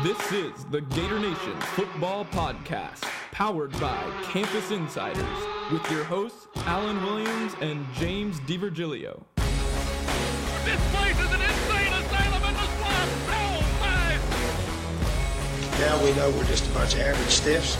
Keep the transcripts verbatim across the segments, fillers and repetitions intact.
This is the Gator Nation Football Podcast, powered by Campus Insiders, with your hosts, Alan Williams and James DiVirgilio. This place is an insane asylum in the swamp! No, five! Now we know we're just a bunch of average stiffs.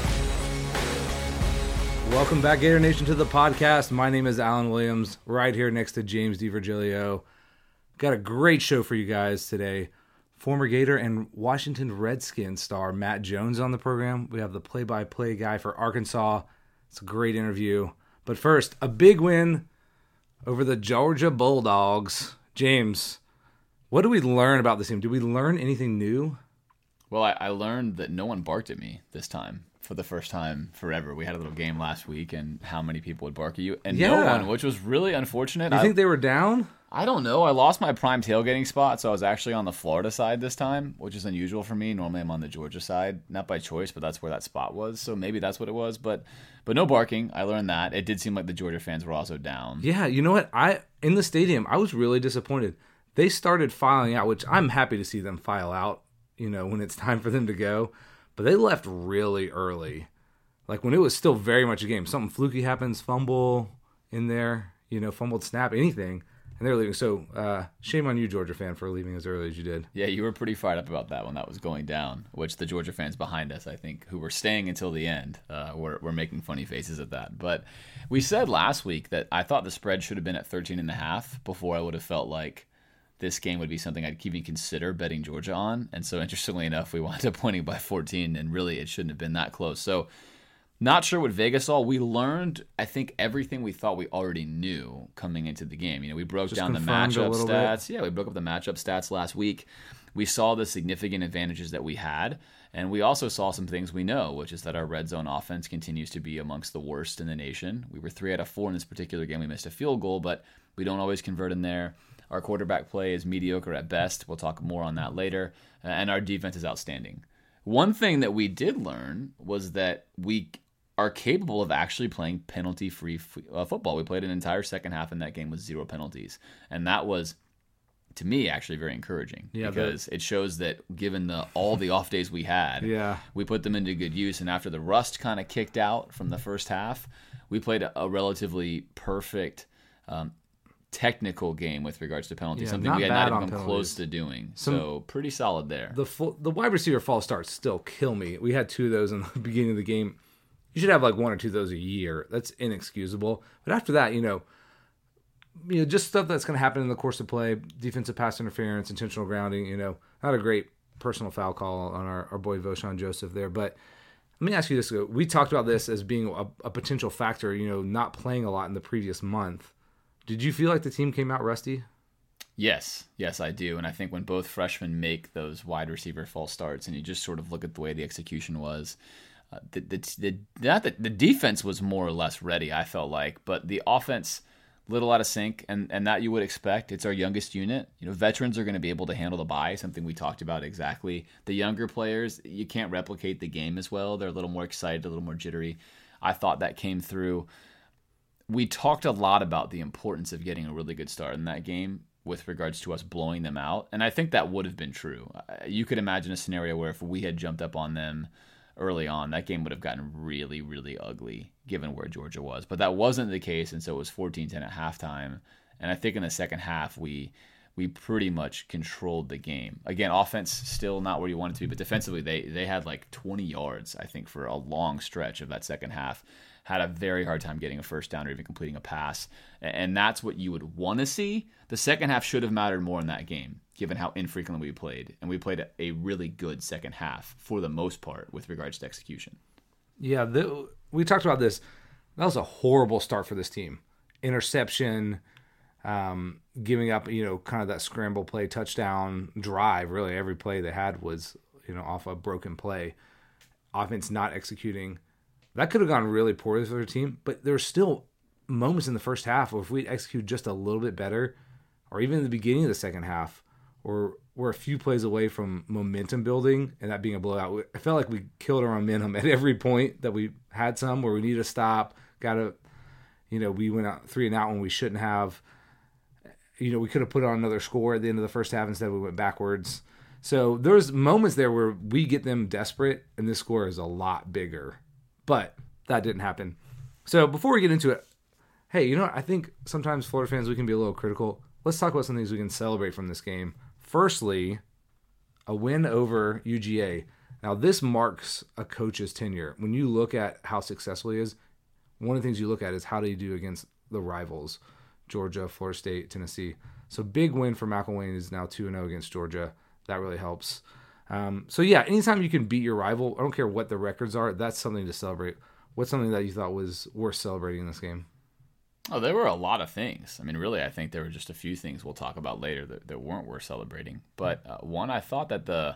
Welcome back, Gator Nation, to the podcast. My name is Alan Williams, right here next to James DiVirgilio. Got a great show for you guys today. Former Gator and Washington Redskins star Matt Jones on the program. We have the play-by-play guy for Arkansas. It's a great interview. But first, a big win over the Georgia Bulldogs. James, what did we learn about this team? Did we learn anything new? Well, I, I learned that no one barked at me this time for the first time forever. We had a little game last week, and how many people would bark at you? And yeah. no one, which was really unfortunate. You I think they were down? I don't know. I lost my prime tailgating spot, so I was actually on the Florida side this time, which is unusual for me. Normally I'm on the Georgia side, not by choice, but that's where that spot was. So maybe that's what it was. But but no barking. I learned that. It did seem like the Georgia fans were also down. Yeah, you know what? I in the stadium, I was really disappointed. They started filing out, which I'm happy to see them file out, you know, when it's time for them to go. But they left really early. Like when it was still very much a game. Something fluky happens, fumble in there, you know, fumbled snap, anything. And they're leaving. So uh, shame on you, Georgia fan, for leaving as early as you did. Yeah, you were pretty fired up about that when that was going down, which the Georgia fans behind us, I think, who were staying until the end, uh, were, were making funny faces at that. But we said last week that I thought the spread should have been at thirteen and a half before I would have felt like this game would be something I'd even consider betting Georgia on. And so interestingly enough, we wound up winning by fourteen, and really it shouldn't have been that close. So not sure what Vegas saw. We learned, I think, everything we thought we already knew coming into the game. You know, we broke Just down the confirmed a matchup little stats. Yeah, we broke up the matchup stats last week. We saw the significant advantages that we had, and we also saw some things we know, which is that our red zone offense continues to be amongst the worst in the nation. We were three out of four in this particular game. We missed a field goal, but we don't always convert in there. Our quarterback play is mediocre at best. We'll talk more on that later. And our defense is outstanding. One thing that we did learn was that we are capable of actually playing penalty-free f- uh, football. We played an entire second half in that game with zero penalties. And that was, to me, actually very encouraging. Yeah, because but... it shows that given the all the off days we had, yeah. we put them into good use. And after the rust kind of kicked out from the first half, we played a, a relatively perfect um, technical game with regards to penalties, yeah, something we had not even come penalties. close to doing. Some, so pretty solid there. The full, the wide receiver false starts still kill me. We had two of those in the beginning of the game. You should have like one or two of those a year. That's inexcusable. But after that, you know, you know, just stuff that's going to happen in the course of play, defensive pass interference, intentional grounding, you know, not a great personal foul call on our, our boy Voshon Joseph there. But let me ask you this. We talked about this as being a, a potential factor, you know, not playing a lot in the previous month. Did you feel like the team came out rusty? Yes, yes, I do. And I think when both freshmen make those wide receiver false starts and you just sort of look at the way the execution was, uh, the, the, the, not the, the defense was more or less ready, I felt like, but the offense, little out of sync, and, and that you would expect. It's our youngest unit. You know, veterans are going to be able to handle the bye, something we talked about exactly. The younger players, you can't replicate the game as well. They're a little more excited, a little more jittery. I thought that came through. We talked a lot about the importance of getting a really good start in that game with regards to us blowing them out. And I think that would have been true. You could imagine a scenario where if we had jumped up on them early on, that game would have gotten really, really ugly given where Georgia was. But that wasn't the case, and so it was fourteen ten at halftime. And I think in the second half, we we pretty much controlled the game. Again, offense still not where you want it to be, but defensively, they, they had like twenty yards, I think, for a long stretch of that second half. Had a very hard time getting a first down or even completing a pass. And that's what you would want to see. The second half should have mattered more in that game, given how infrequently we played. And we played a really good second half for the most part with regards to execution. Yeah, the, we talked about this. That was a horrible start for this team. Interception, um, giving up, you know, kind of that scramble play, touchdown, drive. Really, every play they had was, you know, off a broken play. Offense not executing. That could have gone really poorly for their team, but there were still moments in the first half where if we execute just a little bit better, or even in the beginning of the second half, or we're a few plays away from momentum building and that being a blowout. I felt like we killed our momentum at every point that we had some where we needed to stop, got to, you know, we went out three and out when we shouldn't have. You know, we could have put on another score at the end of the first half instead we went backwards. So there's moments there where we get them desperate, and this score is a lot bigger. But that didn't happen. So before we get into it, hey, you know what? I think sometimes Florida fans, we can be a little critical. Let's talk about some things we can celebrate from this game. Firstly, a win over U G A. Now, this marks a coach's tenure. When you look at how successful he is, one of the things you look at is how do you do against the rivals, Georgia, Florida State, Tennessee. So big win for McElwain is now two and oh against Georgia. That really helps. Um, so, yeah, anytime you can beat your rival, I don't care what the records are, that's something to celebrate. What's something that you thought was worth celebrating in this game? Oh, there were a lot of things. I mean, really, I think there were just a few things we'll talk about later that, that weren't worth celebrating. But uh, one, I thought that the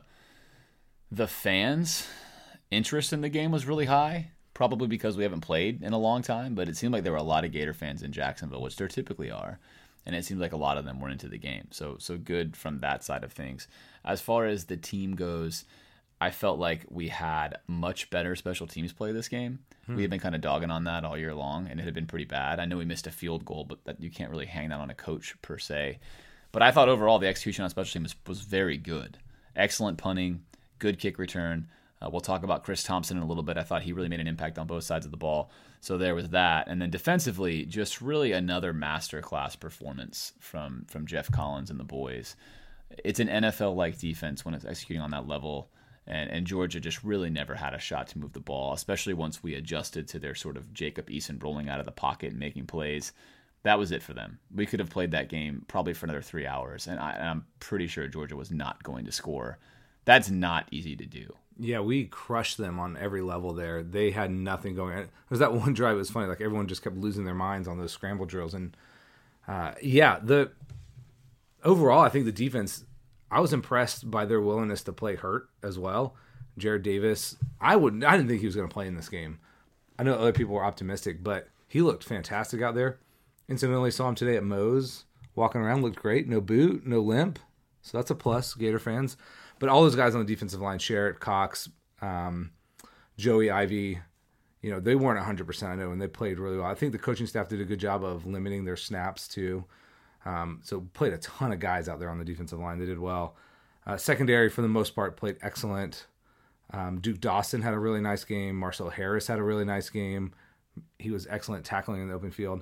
the fans' interest in the game was really high, probably because we haven't played in a long time, but it seemed like there were a lot of Gator fans in Jacksonville, which there typically are, and it seemed like a lot of them were into the game. So, so good from that side of things. As far as the team goes, I felt like we had much better special teams play this game. Hmm. We had been kind of dogging on that all year long, and it had been pretty bad. I know we missed a field goal, but that you can't really hang that on a coach per se. But I thought overall the execution on special teams was, was very good. Excellent punting, good kick return. Uh, we'll talk about Chris Thompson in a little bit. I thought he really made an impact on both sides of the ball. So there was that. And then defensively, just really another masterclass performance from, from Jeff Collins and the boys. It's an N F L-like defense when it's executing on that level. And, and Georgia just really never had a shot to move the ball, especially once we adjusted to their sort of Jacob Eason rolling out of the pocket and making plays. That was it for them. We could have played that game probably for another three hours, and, I, and I'm pretty sure Georgia was not going to score. That's not easy to do. Yeah, we crushed them on every level there. They had nothing going on. There's that one drive. It was funny. Like, everyone just kept losing their minds on those scramble drills. And, uh, yeah, the overall, I think the defense, I was impressed by their willingness to play hurt as well. Jared Davis, I wouldn't. I didn't think he was going to play in this game. I know other people were optimistic, but he looked fantastic out there. Incidentally, saw him today at Moe's, walking around, looked great. No boot, no limp. So that's a plus, Gator fans. But all those guys on the defensive line, Sherritt, Cox, um, Joey Ivy, you know, they weren't one hundred percent, I know, and they played really well. I think the coaching staff did a good job of limiting their snaps, too. Um, so played a ton of guys out there on the defensive line. They did well. Uh, secondary, for the most part, played excellent. Um, Duke Dawson had a really nice game. Marcel Harris had a really nice game. He was excellent tackling in the open field.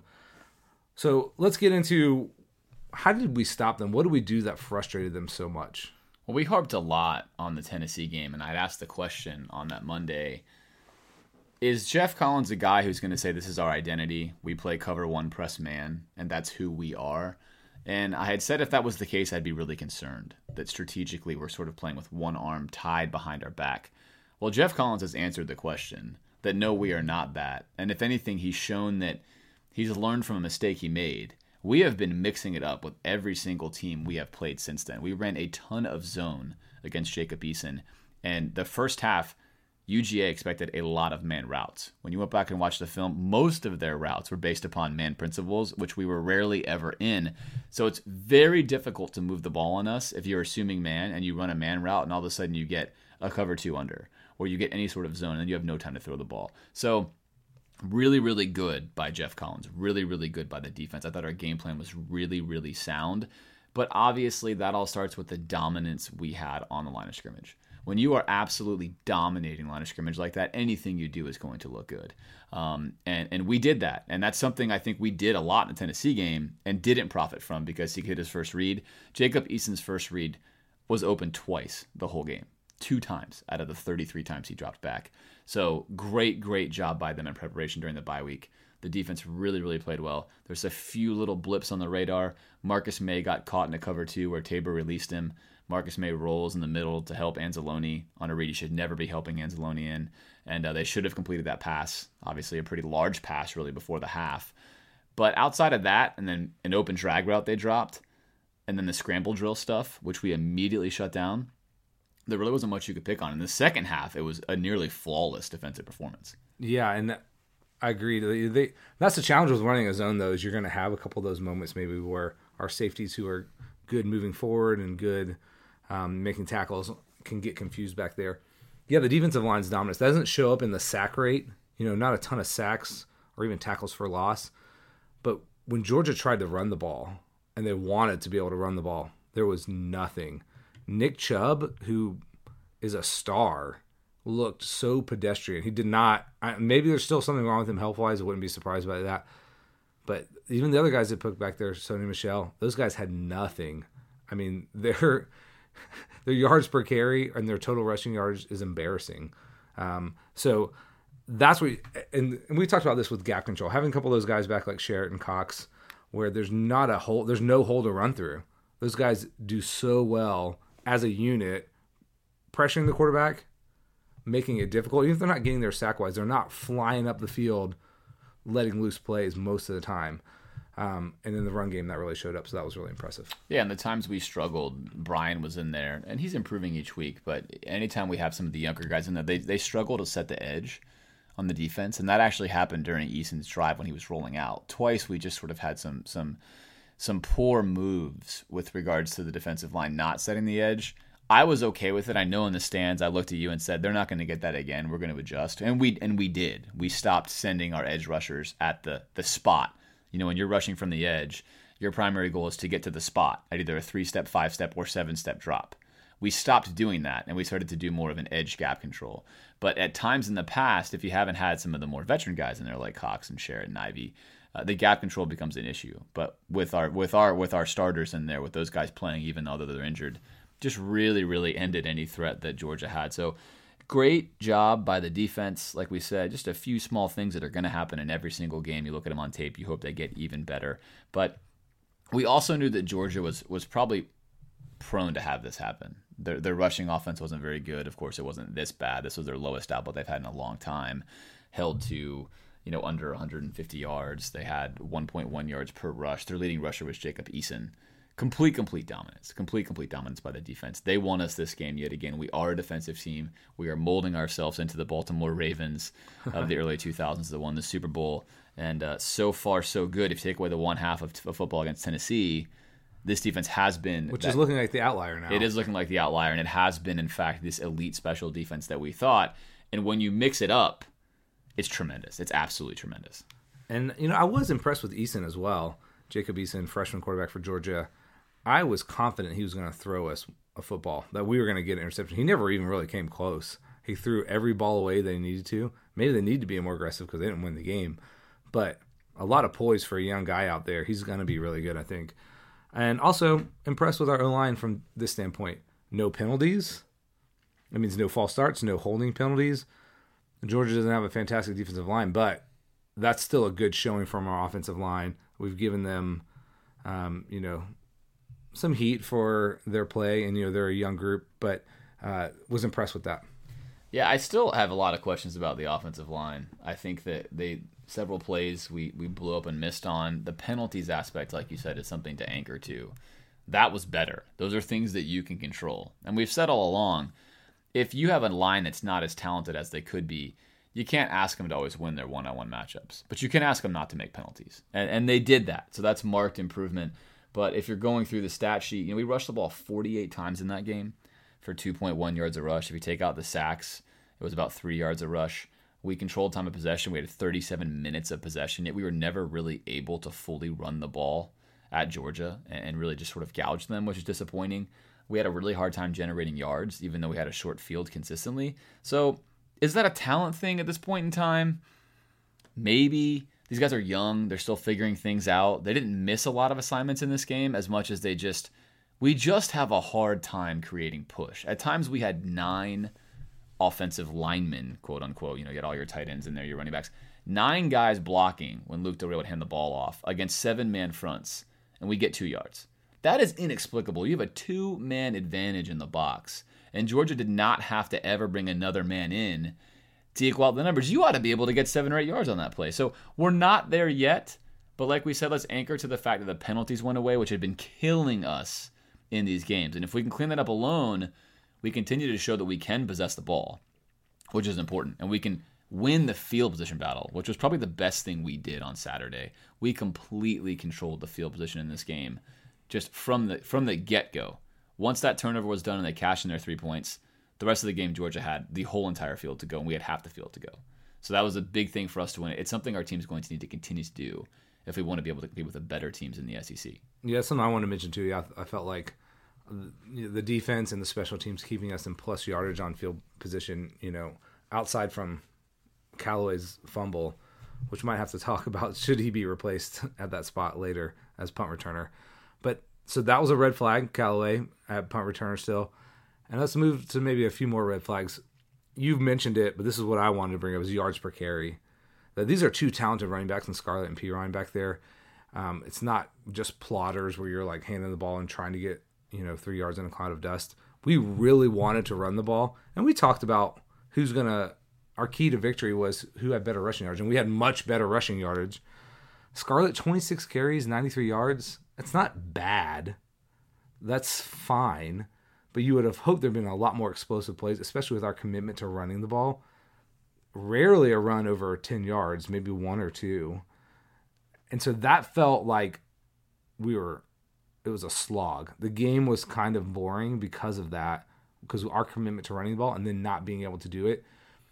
So let's get into, how did we stop them? What did we do that frustrated them so much? Well, we harped a lot on the Tennessee game, and I'd asked the question on that Monday, is Jeff Collins a guy who's going to say this is our identity? We play cover one press man, and that's who we are. And I had said if that was the case, I'd be really concerned that strategically we're sort of playing with one arm tied behind our back. Well, Jeff Collins has answered the question that no, we are not that. And if anything, he's shown that he's learned from a mistake he made. We have been mixing it up with every single team we have played since then. We ran a ton of zone against Jacob Eason. And the first half, U G A expected a lot of man routes. When you went back and watched the film, most of their routes were based upon man principles, which we were rarely ever in. So it's very difficult to move the ball on us if you're assuming man and you run a man route and all of a sudden you get a cover two under or you get any sort of zone and you have no time to throw the ball. So really, really good by Jeff Collins. Really, really good by the defense. I thought our game plan was really, really sound. But obviously that all starts with the dominance we had on the line of scrimmage. When you are absolutely dominating line of scrimmage like that, anything you do is going to look good. Um, and, and we did that. And that's something I think we did a lot in the Tennessee game and didn't profit from because he hit his first read. Jacob Eason's first read was open twice the whole game. Two times out of the thirty-three times he dropped back. So great, great job by them in preparation during the bye week. The defense really, really played well. There's a few little blips on the radar. Marcus May got caught in a cover two where Tabor released him. Marcus May rolls in the middle to help Anzalone on a read he should never be helping Anzalone in. And uh, they should have completed that pass. Obviously a pretty large pass really before the half. But outside of that, and then an open drag route they dropped, and then the scramble drill stuff, which we immediately shut down, there really wasn't much you could pick on. In the second half, it was a nearly flawless defensive performance. Yeah, and I agree. They, they, that's the challenge with running a zone, though, is you're going to have a couple of those moments maybe where our safeties who are good moving forward and good um, making tackles can get confused back there. Yeah, the defensive line's dominance. That doesn't show up in the sack rate. You know, not a ton of sacks or even tackles for loss. But when Georgia tried to run the ball and they wanted to be able to run the ball, there was nothing. Nick Chubb, who is a star, looked so pedestrian. He did not. I, maybe there's still something wrong with him health-wise. I wouldn't be surprised by that. But even the other guys that put back there, Sony Michel, those guys had nothing. I mean, their their yards per carry and their total rushing yards is embarrassing. Um, so that's what, and, and we talked about this with gap control. Having a couple of those guys back like Sherritt and Cox, where there's not a hole, there's no hole to run through. Those guys do so well as a unit, pressuring the quarterback, making it difficult. Even if they're not getting there sack-wise, they're not flying up the field, letting loose plays most of the time. Um, and in the run game, that really showed up, so that was really impressive. Yeah, and the times we struggled, Brian was in there, and he's improving each week, but anytime we have some of the younger guys in there, they, they struggle to set the edge on the defense, and that actually happened during Eason's drive when he was rolling out. Twice we just sort of had some some some poor moves with regards to the defensive line not setting the edge. I was okay with it. I know in the stands, I looked at you and said, they're not going to get that again. We're going to adjust. And we and we did. We stopped sending our edge rushers at the, the spot. You know, when you're rushing from the edge, your primary goal is to get to the spot at either a three-step, five-step, or seven-step drop. We stopped doing that, and we started to do more of an edge gap control. But at times in the past, if you haven't had some of the more veteran guys in there like Cox and Sherritt and Ivy, uh, the gap control becomes an issue. But with our with our with our starters in there, with those guys playing, even though they're injured, just really, really ended any threat that Georgia had. So great job by the defense. Like we said, just a few small things that are going to happen in every single game. You look at them on tape, you hope they get even better. But we also knew that Georgia was was probably prone to have this happen. Their, their rushing offense wasn't very good. Of course, it wasn't this bad. This was their lowest output they've had in a long time, held to you know under one hundred fifty yards. They had one point one yards per rush. Their leading rusher was Jacob Eason. Complete, complete dominance. Complete, complete dominance by the defense. They won us this game yet again. We are a defensive team. We are molding ourselves into the Baltimore Ravens of the early two thousands that won the Super Bowl. And uh, so far, so good. If you take away the one half of, of football against Tennessee, this defense has been... Which that, is looking like the outlier now. It is looking like the outlier, and it has been, in fact, this elite special defense that we thought. And when you mix it up, it's tremendous. It's absolutely tremendous. And, you know, I was impressed with Eason as well. Jacob Eason, freshman quarterback for Georgia. I was confident he was going to throw us a football, that we were going to get an interception. He never even really came close. He threw every ball away they needed to. Maybe they need to be more aggressive because they didn't win the game. But a lot of poise for a young guy out there. He's going to be really good, I think. And also impressed with our O-line from this standpoint. No penalties. That means no false starts, no holding penalties. Georgia doesn't have a fantastic defensive line, but that's still a good showing from our offensive line. We've given them, um, you know, some heat for their play, and you know they're a young group, but uh, was impressed with that. Yeah, I still have a lot of questions about the offensive line. I think that they several plays we, we blew up and missed on. The penalties aspect, like you said, is something to anchor to. That was better. Those are things that you can control. And we've said all along, if you have a line that's not as talented as they could be, you can't ask them to always win their one-on-one matchups. But you can ask them not to make penalties. And, and they did that, so that's marked improvement. But if you're going through the stat sheet, you know, we rushed the ball forty-eight times in that game for two point one yards a rush. If you take out the sacks, it was about three yards a rush. We controlled time of possession. We had thirty-seven minutes of possession, yet we were never really able to fully run the ball at Georgia and really just sort of gouge them, which is disappointing. We had a really hard time generating yards, even though we had a short field consistently. So is that a talent thing at this point in time? Maybe. These guys are young. They're still figuring things out. They didn't miss a lot of assignments in this game as much as they just, we just have a hard time creating push. At times we had nine offensive linemen, quote unquote. You know, you had all your tight ends in there, your running backs. Nine guys blocking when Luke Del Rio would hand the ball off against seven-man fronts, and we get two yards. That is inexplicable. You have a two-man advantage in the box, and Georgia did not have to ever bring another man in to equal out the numbers. You ought to be able to get seven or eight yards on that play. So we're not there yet, but like we said, let's anchor to the fact that the penalties went away, which had been killing us in these games. And if we can clean that up alone, we continue to show that we can possess the ball, which is important. And we can win the field position battle, which was probably the best thing we did on Saturday. We completely controlled the field position in this game just from the from the get-go. Once that turnover was done and they cashed in their three points, the rest of the game, Georgia had the whole entire field to go, and we had half the field to go. So that was a big thing for us to win. It's something our team's going to need to continue to do if we want to be able to compete with the better teams in the S E C. Yeah, that's something I want to mention too. Yeah, I felt like the defense and the special teams keeping us in plus yardage on field position, you know, outside from Callaway's fumble, which might have to talk about should he be replaced at that spot later as punt returner. But so that was a red flag, Callaway at punt returner still. And let's move to maybe a few more red flags. You've mentioned it, but this is what I wanted to bring up is yards per carry. That these are two talented running backs in Scarlett and Perine back there. Um, it's not just plotters where you're like handing the ball and trying to get, you know, three yards in a cloud of dust. We really wanted to run the ball. And we talked about who's going to, our key to victory was who had better rushing yards. And we had much better rushing yardage. Scarlett, twenty-six carries, ninety-three yards. That's not bad. That's fine. But you would have hoped there had been a lot more explosive plays, especially with our commitment to running the ball. Rarely a run over ten yards, maybe one or two. And so that felt like we were, it was a slog. The game was kind of boring because of that, because of our commitment to running the ball and then not being able to do it.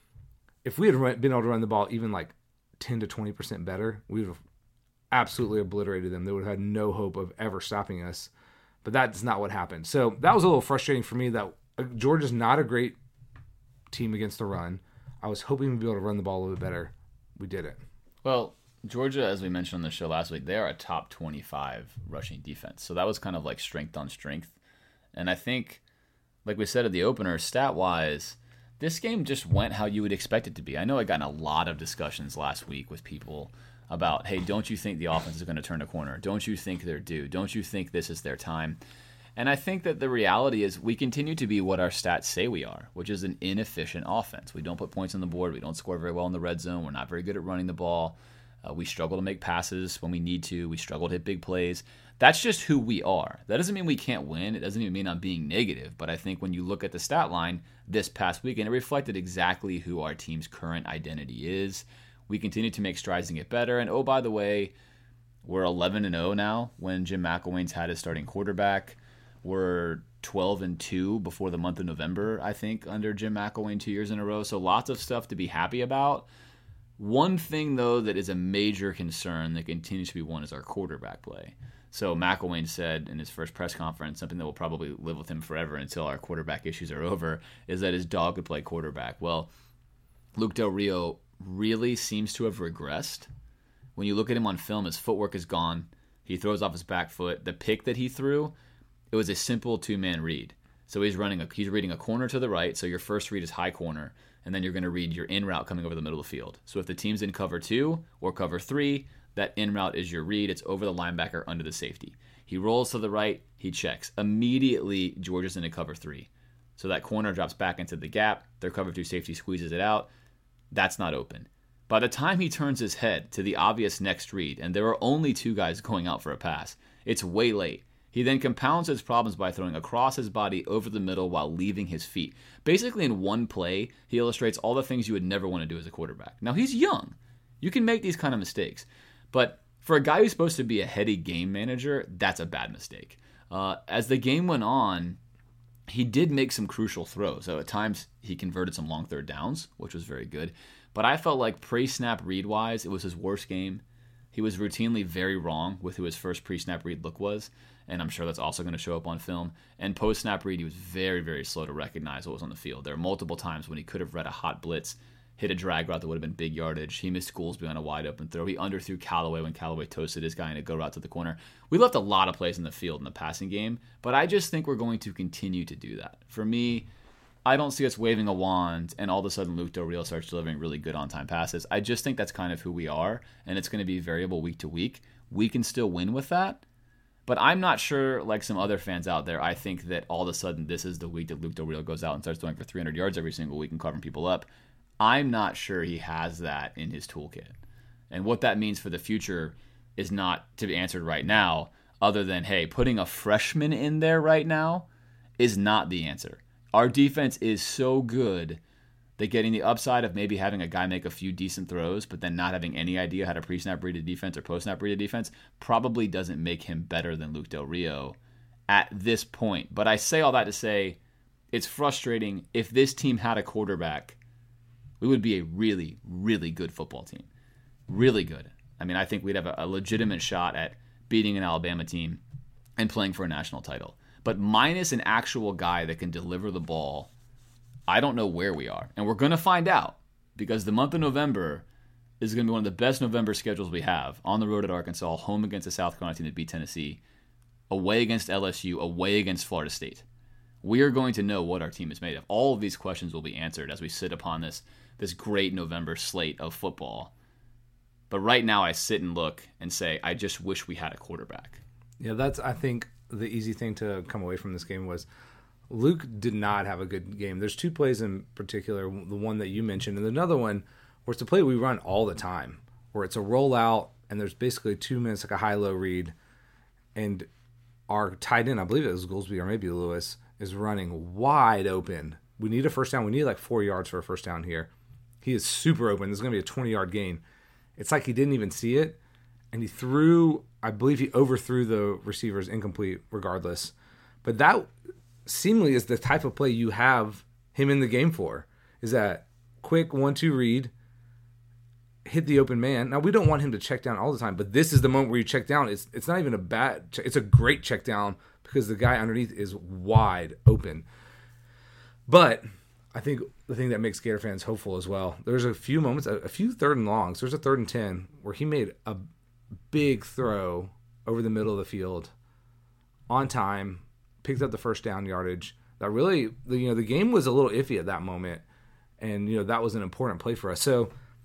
If we had been able to run the ball even like ten to twenty percent better, we would have absolutely obliterated them. They would have had no hope of ever stopping us. But that's not what happened. So that was a little frustrating for me that Georgia's not a great team against the run. I was hoping we'd be able to run the ball a little bit better. We didn't. Well, Georgia, as we mentioned on the show last week, they are a top twenty-five rushing defense. So that was kind of like strength on strength. And I think, like we said at the opener, stat-wise, this game just went how you would expect it to be. I know I got in a lot of discussions last week with people about, hey, don't you think the offense is going to turn a corner? Don't you think they're due? Don't you think this is their time? And I think that the reality is we continue to be what our stats say we are, which is an inefficient offense. We don't put points on the board. We don't score very well in the red zone. We're not very good at running the ball. Uh, we struggle to make passes when we need to. We struggle to hit big plays. That's just who we are. That doesn't mean we can't win. It doesn't even mean I'm being negative. But I think when you look at the stat line this past weekend, it reflected exactly who our team's current identity is. We continue to make strides and get better. And oh, by the way, we're eleven and oh now when Jim McElwain's had his starting quarterback. We're twelve and two before the month of November, I think, under Jim McElwain two years in a row. So lots of stuff to be happy about. One thing, though, that is a major concern that continues to be one is our quarterback play. So McElwain said in his first press conference, something that will probably live with him forever until our quarterback issues are over, is that his dog could play quarterback. Well, Luke Del Rio really seems to have regressed. When you look at him on film, his footwork is gone. He throws off his back foot. The pick that he threw, it was a simple two-man read. So he's running a he's reading a corner to the right, so your first read is high corner, and then you're going to read your in route coming over the middle of the field. So if the team's in cover two or cover three, that in route is your read. It's over the linebacker under the safety. He rolls to the right, he checks. Immediately, Georgia's into cover three. So that corner drops back into the gap. Their cover two safety squeezes it out. That's not open. By the time he turns his head to the obvious next read, and there are only two guys going out for a pass, it's way late. He then compounds his problems by throwing across his body over the middle while leaving his feet. Basically, in one play, he illustrates all the things you would never want to do as a quarterback. Now, he's young. You can make these kind of mistakes. But for a guy who's supposed to be a heady game manager, that's a bad mistake. Uh, as the game went on, he did make some crucial throws. So at times, he converted some long third downs, which was very good. But I felt like pre-snap read-wise, it was his worst game. He was routinely very wrong with who his first pre-snap read look was, and I'm sure that's also going to show up on film. And post-snap read, he was very, very slow to recognize what was on the field. There were multiple times when he could have read a hot blitz, hit a drag route that would have been big yardage. He missed Goolsby on a wide-open throw. He underthrew Callaway when Callaway toasted his guy in a go route to the corner. We left a lot of plays in the field in the passing game, but I just think we're going to continue to do that. For me, I don't see us waving a wand and all of a sudden Luke Del Rio starts delivering really good on-time passes. I just think that's kind of who we are, and it's going to be variable week to week. We can still win with that, but I'm not sure, like some other fans out there, I think that all of a sudden this is the week that Luke Del Rio goes out and starts throwing for three hundred yards every single week and covering people up. I'm not sure he has that in his toolkit. And what that means for the future is not to be answered right now, other than, hey, putting a freshman in there right now is not the answer. Our defense is so good that getting the upside of maybe having a guy make a few decent throws, but then not having any idea how to pre-snap read a defense or post-snap read a defense probably doesn't make him better than Luke Del Rio at this point. But I say all that to say it's frustrating. If this team had a quarterback, we would be a really, really good football team. Really good. I mean, I think we'd have a, a legitimate shot at beating an Alabama team and playing for a national title. But minus an actual guy that can deliver the ball, I don't know where we are. And we're going to find out, because the month of November is going to be one of the best November schedules we have. On the road at Arkansas, home against the South Carolina team that beat Tennessee, away against L S U, away against Florida State. We are going to know what our team is made of. All of these questions will be answered as we sit upon this, this great November slate of football. But right now I sit and look and say, I just wish we had a quarterback. Yeah, that's, I think, the easy thing to come away from this game was Luke did not have a good game. There's two plays in particular, the one that you mentioned, and another one where it's a play we run all the time, where it's a rollout, and there's basically two minutes, like a high-low read, and our tight end, I believe it was Goolsby or maybe Lewis, is running wide open. We need a first down. We need like four yards for a first down here. He is super open. There's going to be a twenty-yard gain. It's like he didn't even see it, and he threw, I believe he overthrew the receivers incomplete regardless. But that seemingly is the type of play you have him in the game for, is that quick one two read, hit the open man. Now, we don't want him to check down all the time, but this is the moment where you check down. It's it's not even a bad check. It's a great check down because the guy underneath is wide open. But I think the thing that makes Gator fans hopeful as well, there's a few moments, a, a few third and longs. There's a third and ten where he made a big throw over the middle of the field on time, picked up the first down yardage. That really, you know, the game was a little iffy at that moment, and, you know, that was an important play for us. So,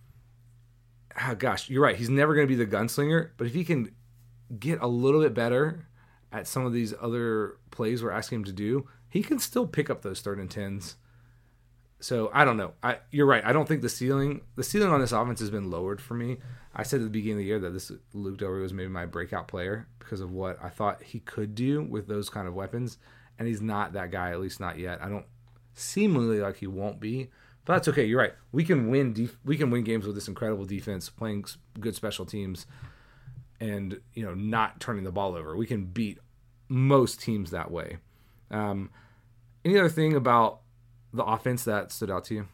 oh gosh, you're right. He's never going to be the gunslinger, but if he can get a little bit better at some of these other plays we're asking him to do, he can still pick up those third and tens. So I don't know. I, you're right. I don't think the ceiling, the ceiling on this offense has been lowered for me. I said at the beginning of the year that this Luke Del Rio was maybe my breakout player because of what I thought he could do with those kind of weapons, and he's not that guy, at least not yet. I don't seemingly like he won't be, but that's okay. You're right. We can win. Def- we can win games with this incredible defense, playing good special teams, and, you know, not turning the ball over. We can beat most teams that way. Um, any other thing about the offense that stood out to you?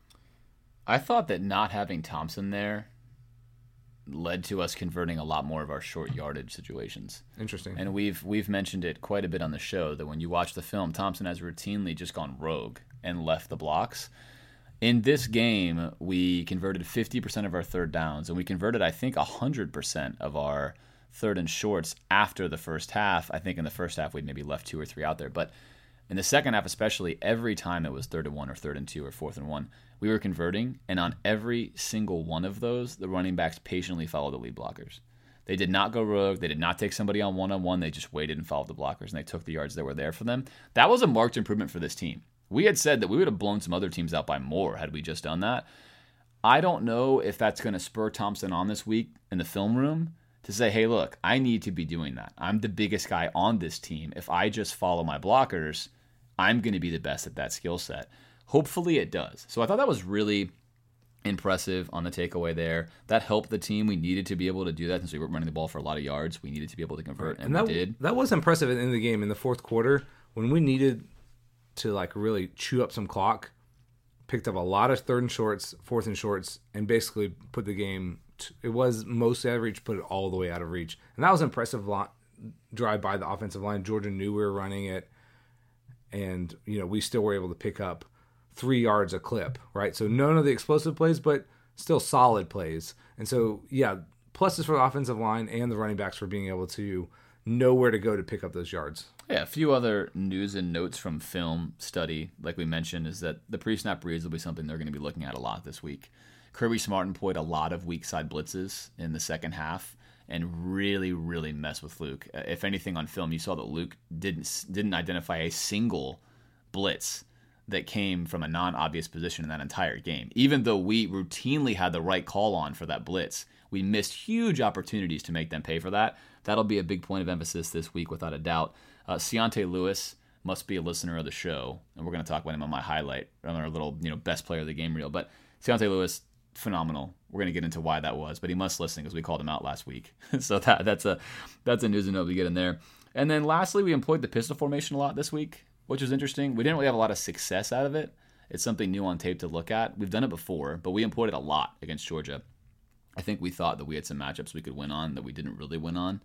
I thought that not having Thompson there led to us converting a lot more of our short yardage situations. Interesting. And we've we've mentioned it quite a bit on the show that when you watch the film, Thompson has routinely just gone rogue and left the blocks. In this game, we converted fifty percent of our third downs, and we converted, I think, one hundred percent of our third and shorts after the first half. I think in the first half, we'd maybe left two or three out there. But in the second half especially, every time it was third and one or third and two or fourth and one, we were converting, and on every single one of those, the running backs patiently followed the lead blockers. They did not go rogue. They did not take somebody on one-on-one. They just waited and followed the blockers, and they took the yards that were there for them. That was a marked improvement for this team. We had said that we would have blown some other teams out by more had we just done that. I don't know if that's going to spur Thompson on this week in the film room to say, hey, look, I need to be doing that. I'm the biggest guy on this team. If I just follow my blockers, I'm going to be the best at that skill set. Hopefully it does. So I thought that was really impressive on the takeaway there. That helped the team. We needed to be able to do that since we weren't running the ball for a lot of yards. We needed to be able to convert, and, and that, we did. That was impressive at the end of the game in the fourth quarter when we needed to like really chew up some clock. Picked up a lot of third and shorts, fourth and shorts, and basically put the game. To, it was mostly out of reach, put it all the way out of reach, and that was an impressive line, drive by the offensive line. Georgia knew we were running it, and you know we still were able to pick up three yards a clip, right? So none of the explosive plays, but still solid plays. And so, yeah, pluses for the offensive line and the running backs for being able to know where to go to pick up those yards. Yeah, a few other news and notes from film study, like we mentioned, is that the pre-snap reads will be something they're going to be looking at a lot this week. Kirby Smart employed a lot of weak side blitzes in the second half and really, really messed with Luke. If anything, on film, you saw that Luke didn't didn't identify a single blitz that came from a non-obvious position in that entire game. Even though we routinely had the right call on for that blitz, we missed huge opportunities to make them pay for that. That'll be a big point of emphasis this week, without a doubt. Uh, Keontae Lewis must be a listener of the show, and we're going to talk about him on my highlight, on our little, you know, best player of the game reel. But Keontae Lewis, phenomenal. We're going to get into why that was, but he must listen because we called him out last week. so that that's a that's a news and note we get in there. And then lastly, we employed the pistol formation a lot this week, which was interesting. We didn't really have a lot of success out of it. It's something new on tape to look at. We've done it before, but we employed it a lot against Georgia. I think we thought that we had some matchups we could win on that we didn't really win on.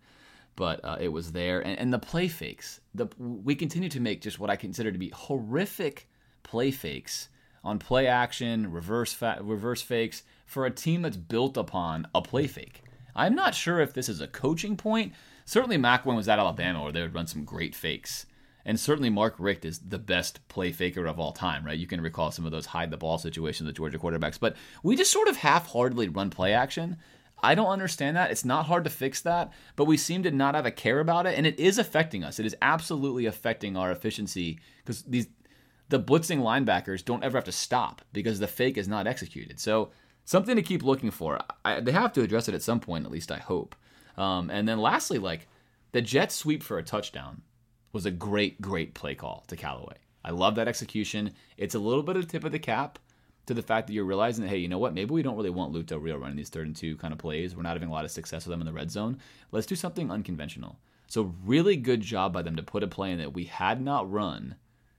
but uh, it was there. And, and the play fakes, the we continue to make just what I consider to be horrific play fakes on play action, reverse fa- reverse fakes for a team that's built upon a play fake. I'm not sure if this is a coaching point. Certainly McElwain was at Alabama where they would run some great fakes. And certainly Mark Richt is the best play faker of all time, right? You can recall some of those hide the ball situations with Georgia quarterbacks. But we just sort of half-heartedly run play action. I don't understand that. It's not hard to fix that, but we seem to not have a care about it, and it is affecting us. It is absolutely affecting our efficiency because these the blitzing linebackers don't ever have to stop because the fake is not executed. So something to keep looking for. I, they have to address it at some point, at least I hope. Um, and then lastly, like the jet sweep for a touchdown was a great, great play call to Callaway. I love that execution. It's a little bit of the tip of the cap to the fact that you're realizing that, hey, you know what? Maybe we don't really want Luke Del Rio running these third and two kind of plays. We're not having a lot of success with them in the red zone. Let's do something unconventional. So really good job by them to put a play in that we had not run.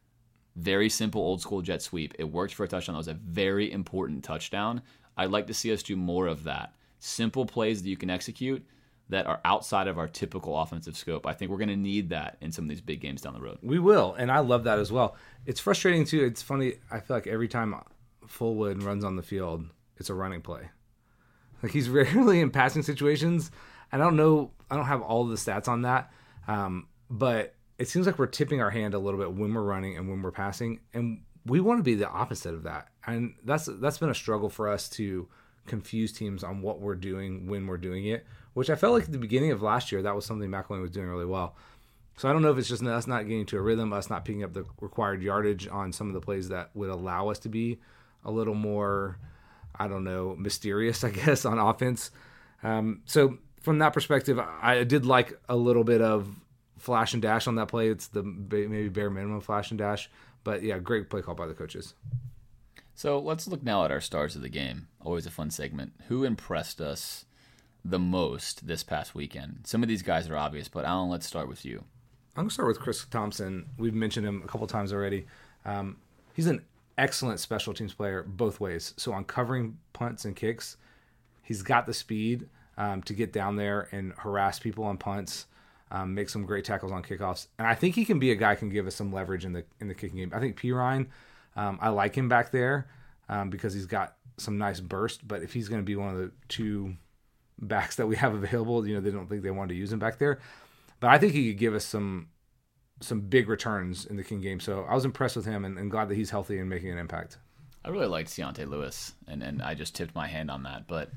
Very simple old school jet sweep. It worked for a touchdown. That was a very important touchdown. I'd like to see us do more of that. Simple plays that you can execute that are outside of our typical offensive scope. I think we're going to need that in some of these big games down the road. We will, and I love that as well. It's frustrating, too. It's funny. I feel like every time Fullwood runs on the field, it's a running play. Like, he's rarely in passing situations. I don't know. I don't have all the stats on that, um, but it seems like we're tipping our hand a little bit when we're running and when we're passing, and we want to be the opposite of that. And that's that's been a struggle for us to confuse teams on what we're doing when we're doing it, which I felt like at the beginning of last year, that was something McElwain was doing really well. So I don't know if it's just us not getting to a rhythm, us not picking up the required yardage on some of the plays that would allow us to be a little more, I don't know, mysterious, I guess, on offense. Um, so from that perspective, I did like a little bit of flash and dash on that play. It's the maybe bare minimum flash and dash. But yeah, great play call by the coaches. So let's look now at our stars of the game. Always a fun segment. Who impressed us the most this past weekend? Some of these guys are obvious, but Alan, let's start with you. I'm going to start with Chris Thompson. We've mentioned him a couple times already. Um, he's an excellent special teams player both ways. So on covering punts and kicks, he's got the speed um, to get down there and harass people on punts, um, make some great tackles on kickoffs. And I think he can be a guy who can give us some leverage in the in the kicking game. I think Pirine, um, I like him back there um, because he's got some nice burst. But if he's going to be one of the two backs that we have available, you know, they don't think they wanted to use him back there. But I think he could give us some some big returns in the King game. So I was impressed with him and, and glad that he's healthy and making an impact. I really liked Deontay Lewis, and, and I just tipped my hand on that. But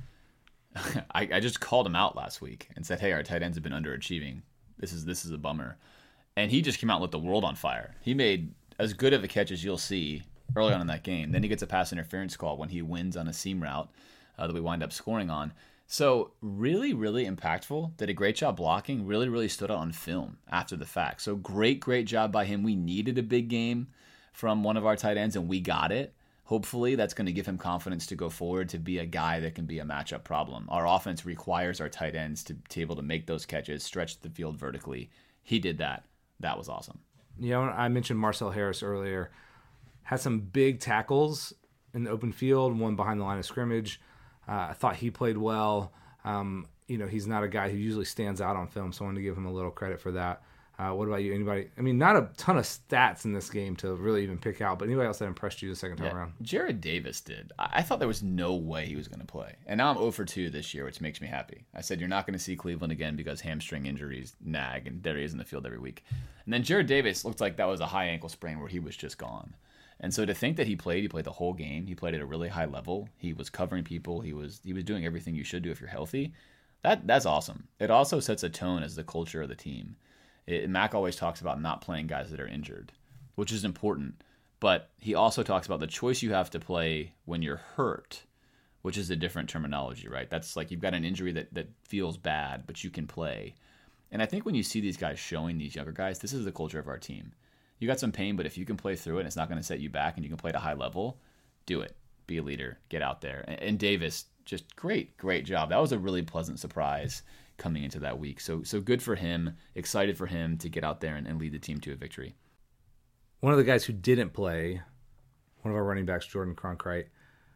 I, I just called him out last week and said, hey, our tight ends have been underachieving. This is this is a bummer. And he just came out and lit the world on fire. He made as good of a catch as you'll see early on in that game. Then he gets a pass interference call when he wins on a seam route uh, that we wind up scoring on. So really, really impactful. Did a great job blocking. Really, really stood out on film after the fact. So great, great job by him. We needed a big game from one of our tight ends, and we got it. Hopefully that's going to give him confidence to go forward to be a guy that can be a matchup problem. Our offense requires our tight ends to be able to make those catches, stretch the field vertically. He did that. That was awesome. You know, I mentioned Marcel Harris earlier. Had some big tackles in the open field, one behind the line of scrimmage. Uh, I thought he played well. Um, you know, he's not a guy who usually stands out on film, so I wanted to give him a little credit for that. Uh, what about you? Anybody? I mean, not a ton of stats in this game to really even pick out, but anybody else that impressed you the second time yeah, around? Jared Davis did. I-, I thought there was no way he was going to play. And now I'm zero for two this year, which makes me happy. I said you're not going to see Cleveland again because hamstring injuries nag, and there he is in the field every week. And then Jared Davis looked like that was a high ankle sprain where he was just gone. And so to think that he played, he played the whole game. He played at a really high level. He was covering people. He was he was doing everything you should do if you're healthy. That That's awesome. It also sets a tone as the culture of the team. It, Mac always talks about not playing guys that are injured, which is important. But he also talks about the choice you have to play when you're hurt, which is a different terminology, right? That's like you've got an injury that, that feels bad, but you can play. And I think when you see these guys showing these younger guys, this is the culture of our team. You got some pain, but if you can play through it and it's not going to set you back and you can play at a high level, do it. Be a leader. Get out there. And, and Davis, just great, great job. That was a really pleasant surprise coming into that week. So so good for him. Excited for him to get out there and, and lead the team to a victory. One of the guys who didn't play, one of our running backs, Jordan Cronkrite,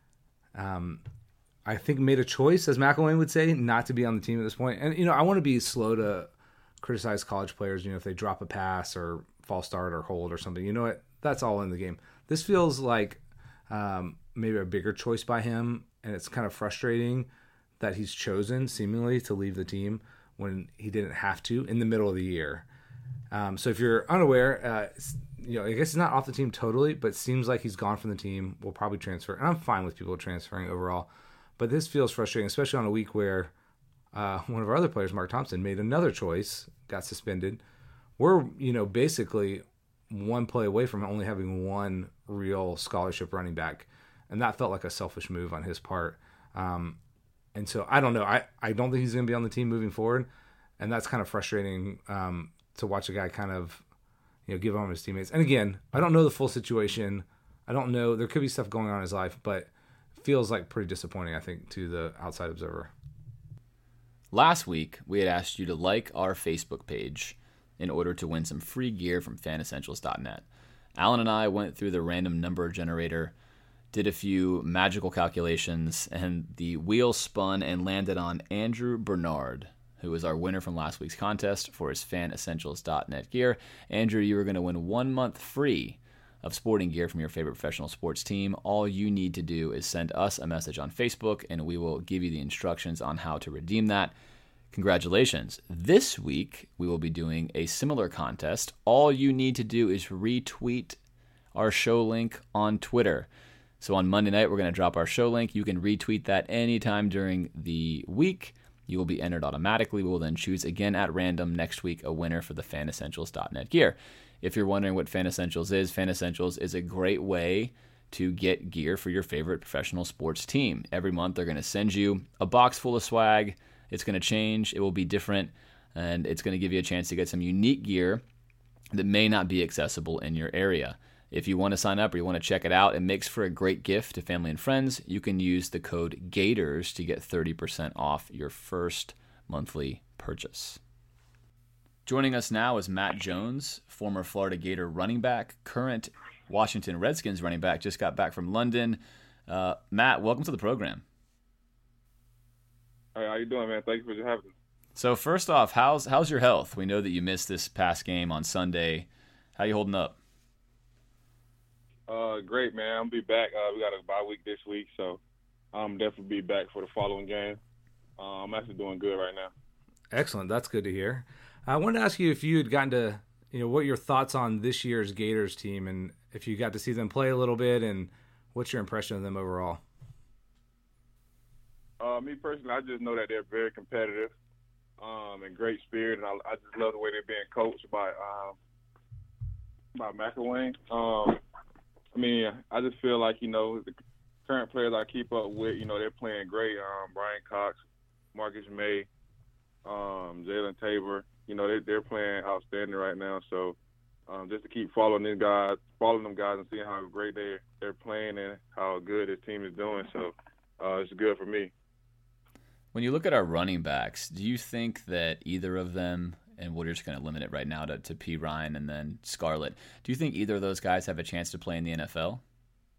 um, I think made a choice, as McElwain would say, not to be on the team at this point. And, you know, I want to be slow to criticize college players, you know, if they drop a pass or false start or hold or something. You know what? That's all in the game. This feels like um, maybe a bigger choice by him, and it's kind of frustrating that he's chosen seemingly to leave the team when he didn't have to in the middle of the year. Um, so if you're unaware, uh, you know, I guess he's not off the team totally, but it seems like he's gone from the team. Will probably transfer, and I'm fine with people transferring overall. But this feels frustrating, especially on a week where uh, one of our other players, Mark Thompson, made another choice, got suspended. We're, you know, basically one play away from only having one real scholarship running back, and that felt like a selfish move on his part. Um, and so I don't know. I, I don't think he's going to be on the team moving forward, and that's kind of frustrating um, to watch a guy kind of, you know, give on his teammates. And again, I don't know the full situation. I don't know. There could be stuff going on in his life, but it feels like pretty disappointing, I think, to the outside observer. Last week, we had asked you to like our Facebook page in order to win some free gear from fan essentials dot net. Alan and I went through the random number generator, did a few magical calculations, and the wheel spun and landed on Andrew Bernard, who was our winner from last week's contest for his fan essentials dot net gear. Andrew, you were going to win one month free of sporting gear from your favorite professional sports team. All you need to do is send us a message on Facebook, and we will give you the instructions on how to redeem that. Congratulations. This week, we will be doing a similar contest. All you need to do is retweet our show link on Twitter. So on Monday night, we're going to drop our show link. You can retweet that anytime during the week. You will be entered automatically. We will then choose again at random next week a winner for the fan essentials dot net gear. If you're wondering what Fan Essentials is, Fan Essentials is a great way to get gear for your favorite professional sports team. Every month, they're going to send you a box full of swag. It's going to change. It will be different, and it's going to give you a chance to get some unique gear that may not be accessible in your area. If you want to sign up or you want to check it out, it makes for a great gift to family and friends. You can use the code GATORS to get thirty percent off your first monthly purchase. Joining us now is Matt Jones, former Florida Gator running back, current Washington Redskins running back, just got back from London. Uh, Matt, welcome to the program. Hey, how you doing, man? Thank you for having me. So first off, how's how's your health? We know that you missed this past game on Sunday. How you holding up? Uh, great, man. I'll be back. Uh, we got a bye week this week, so I'm definitely be back for the following game. Uh, I'm actually doing good right now. Excellent. That's good to hear. I wanted to ask you if you had gotten to, you know, what your thoughts on this year's Gators team, and if you got to see them play a little bit, and what's your impression of them overall? Uh, me personally, I just know that they're very competitive um, and great spirit, and I, I just love the way they're being coached by um, by McElwain. Um, I mean, I just feel like, you know, the current players I keep up with, you know, they're playing great. Um, Brian Cox, Marcus May, um, Jalen Tabor, you know, they, they're playing outstanding right now. So um, just to keep following these guys, following them guys and seeing how great they're, they're playing and how good this team is doing. So uh, it's good for me. When you look at our running backs, do you think that either of them, and we're just going to limit it right now to, to P. Ryan and then Scarlett, do you think either of those guys have a chance to play in the N F L?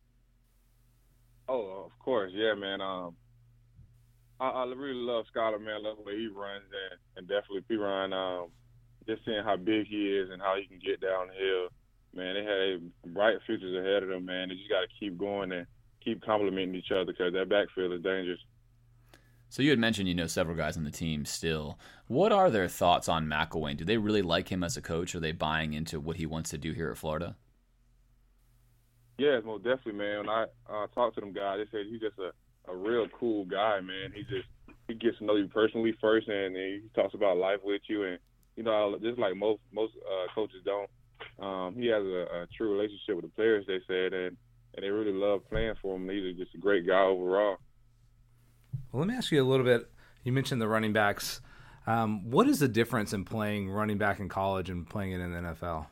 Oh, of course. Yeah, man. Um, I, I really love Scarlett, man. I love the way he runs, and, and definitely P. Ryan. Um, just seeing how big he is and how he can get downhill, man, they have bright futures ahead of them, man. They just got to keep going and keep complimenting each other because that backfield is dangerous. So you had mentioned, you know, several guys on the team still. What are their thoughts on McElwain? Do they really like him as a coach? Are they buying into what he wants to do here at Florida? Yeah, most definitely, man. When I uh, talked to them guys, they said he's just a, a real cool guy, man. He just he gets to know you personally first, and he talks about life with you. And, you know, just like most most uh, coaches don't, um, he has a, a true relationship with the players, they said, and, and they really love playing for him. He's just a great guy overall. Well, let me ask you a little bit. You mentioned the running backs. Um, what is the difference in playing running back in college and playing it in the N F L?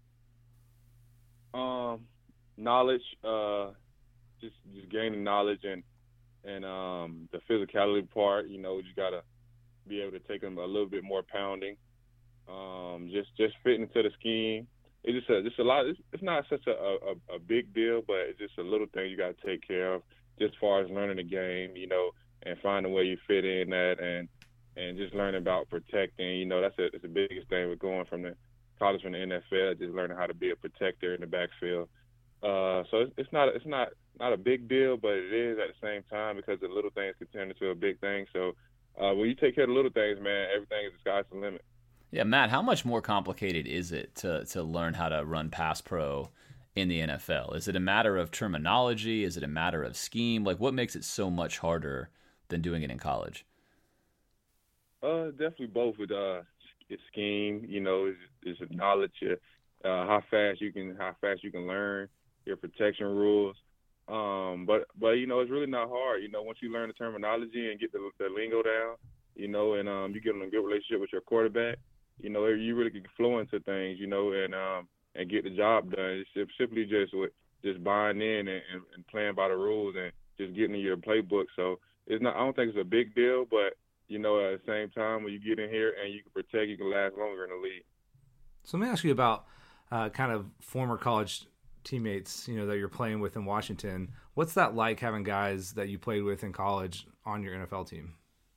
Um, knowledge, uh, just just gaining knowledge and and um, the physicality part. You know, you gotta be able to take them a little bit more pounding. Um, just just fitting into the scheme. It's just a just a lot. It's, it's not such a, a a big deal, but it's just a little thing you gotta take care of, just as far as learning the game. You know. And find a way you fit in that, and and just learning about protecting. You know, that's, a, that's the biggest thing with going from the college from the N F L, just learning how to be a protector in the backfield. Uh, so it's, it's not it's not not a big deal, but it is at the same time because the little things can turn into a big thing. So uh, when you take care of the little things, man, everything is the sky's the limit. Yeah, Matt, how much more complicated is it to to learn how to run pass pro in the N F L? Is it a matter of terminology? Is it a matter of scheme? Like, what makes it so much harder than doing it in college? Uh, definitely both with uh, scheme. You know, is is knowledge, uh, how fast you can how fast you can learn your protection rules. Um, but but you know, it's really not hard. You know, once you learn the terminology and get the, the lingo down, you know, and um, you get in a good relationship with your quarterback, you know, you really can flow into things, you know, and um, and get the job done. It's simply just with just buying in and, and, and playing by the rules and just getting in your playbook. So it's not. I don't think it's a big deal, but you know, at the same time, when you get in here and you can protect, you can last longer in the league. So let me ask you about uh, kind of former college teammates, you know, that you're playing with in Washington. What's that like, having guys that you played with in college on your N F L team?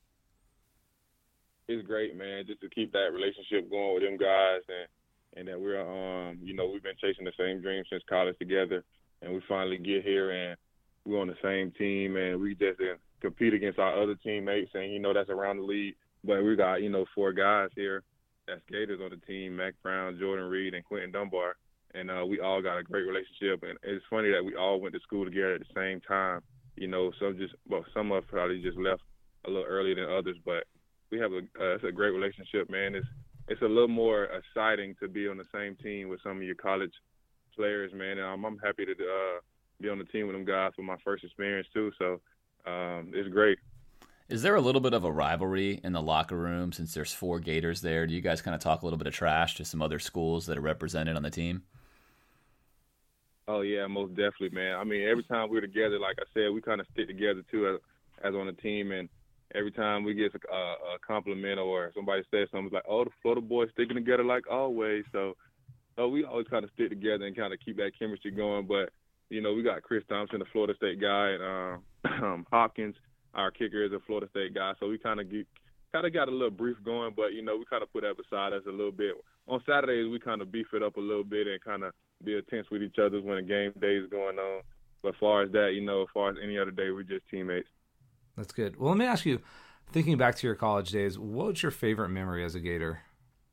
It's great, man, just to keep that relationship going with them guys, and and that we're, um, you know, we've been chasing the same dream since college together, and we finally get here and we're on the same team, and we just uh, compete against our other teammates, and, you know, that's around the league. But we got, you know, four guys here that's Gators on the team, Mac Brown, Jordan Reed, and Quentin Dunbar. And uh, we all got a great relationship. And it's funny that we all went to school together at the same time. You know, some just, well, some of us probably just left a little earlier than others, but we have a, uh, it's a great relationship, man. It's, it's a little more exciting to be on the same team with some of your college players, man. And I'm, I'm happy to uh, be on the team with them guys for my first experience too. So um, it's great. Is there a little bit of a rivalry in the locker room since there's four Gators there? Do you guys kind of talk a little bit of trash to some other schools that are represented on the team? Oh, yeah, most definitely, man. I mean, every time we're together, like I said, we kind of stick together, too, as, as on the team. And every time we get a, a compliment or somebody says something, it's like, oh, the Florida boys sticking together like always. So, so we always kind of stick together and kind of keep that chemistry going. But, you know, we got Chris Thompson, the Florida State guy, and um, Hopkins, our kicker, is a Florida State guy. So we kind of get kind of got a little brief going, but, you know, we kind of put that beside us a little bit. On Saturdays, we kind of beef it up a little bit and kind of be intense with each other when a game day is going on. But as far as that, you know, as far as any other day, we're just teammates. That's good. Well, let me ask you, thinking back to your college days, what's your favorite memory as a Gator?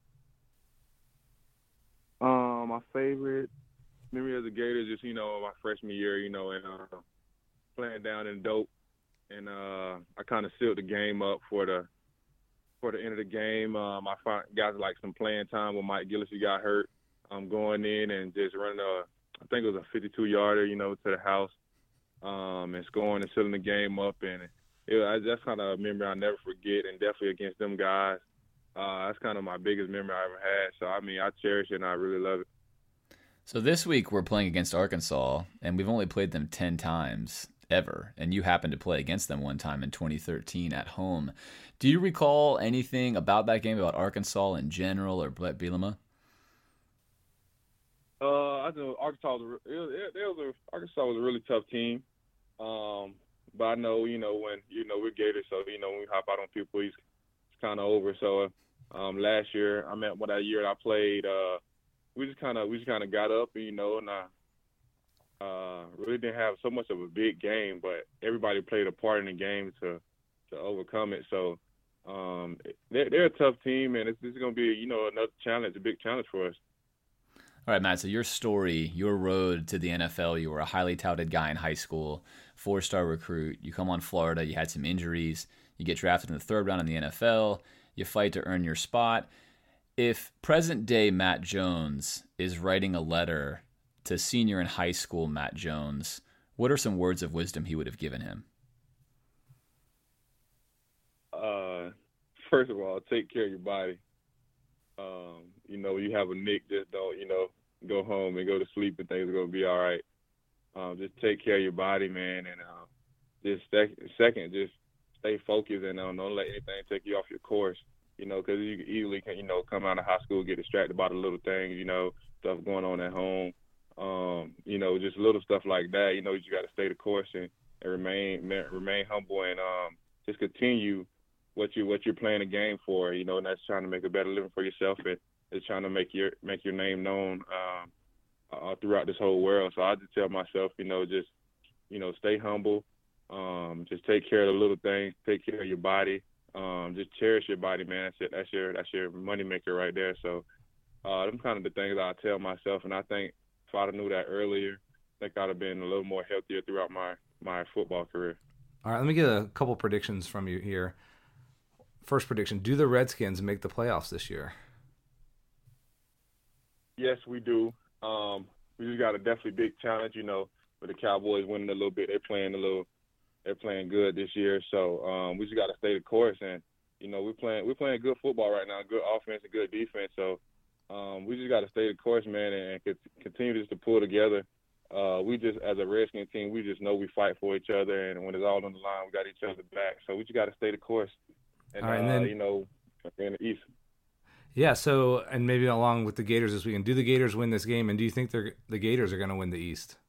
Um, my favorite memory as a Gator is just, you know, my freshman year, you know, and uh, playing down in Dope. And uh, I kind of sealed the game up for the for the end of the game. Um, I found, got like some playing time when Mike Gillislee got hurt. I'm going in and just running a, I think it was a fifty-two yarder, you know, to the house, um, and scoring and sealing the game up. And it, I, that's kind of a memory I'll never forget, and definitely against them guys. Uh, that's kind of my biggest memory I ever had. So, I mean, I cherish it and I really love it. So this week we're playing against Arkansas, and we've only played them ten times ever, and you happened to play against them one time in twenty thirteen at home. Do you recall anything about that game, about Arkansas in general or Bret Bielema? Uh, I know Arkansas was a, it was, it, it was a, Arkansas was a really tough team. Um, but I know, you know, when, you know, we're Gators, so, you know, when we hop out on people, it's, it's kind of over. So um, last year, I mean, what that year I played, uh, we just kind of we just kind of got up, you know, and I uh, really didn't have so much of a big game, but everybody played a part in the game to to overcome it. So um, they're, they're a tough team, and it's, it's going to be, you know, another challenge, a big challenge for us. All right, Matt, so your story, your road to the N F L, you were a highly touted guy in high school, four-star recruit. You come on Florida, you had some injuries. You get drafted in the third round in the N F L. You fight to earn your spot. If present-day Matt Jones is writing a letter to senior in high school Matt Jones, what are some words of wisdom he would have given him? Uh, first of all, take care of your body. Um, you know, you have a nick, just don't, you know, go home and go to sleep and things are going to be all right. Um, just take care of your body, man. And uh, just sec- second, just stay focused and uh, don't let anything take you off your course, you know, because you easily can, you know, come out of high school, get distracted by the little things, you know, stuff going on at home. Um, you know, just little stuff like that. You know, you got to stay the course and, and remain remain humble and um, just continue what you what you're playing a game for, you know, and that's trying to make a better living for yourself and it's trying to make your make your name known um, uh, throughout this whole world. So I just tell myself, you know, just you know, stay humble, um, just take care of the little things, take care of your body, um, just cherish your body, man. That's it. That's your that's your money maker right there. So uh, them kind of the things I tell myself, and I think if I'd have knew that earlier, I think I'd have been a little more healthier throughout my my football career. All right, let me get a couple predictions from you here. First prediction, do the Redskins make the playoffs this year? Yes, we do. Um, we just got a definitely big challenge, you know, with the Cowboys winning a little bit. They're playing a little they're playing good this year. So um, we just got to stay the course. And, you know, we're playing, we're playing good football right now, good offense and good defense. So um, we just got to stay the course, man, and continue just to pull together. Uh, we just, as a Redskins team, we just know we fight for each other, and when it's all on the line, we got each other back. So we just got to stay the course. And, all right, and uh, then, you know, in the East. Yeah, so, and maybe along with the Gators this weekend, do the Gators win this game, and do you think they're, the Gators are going to win the East?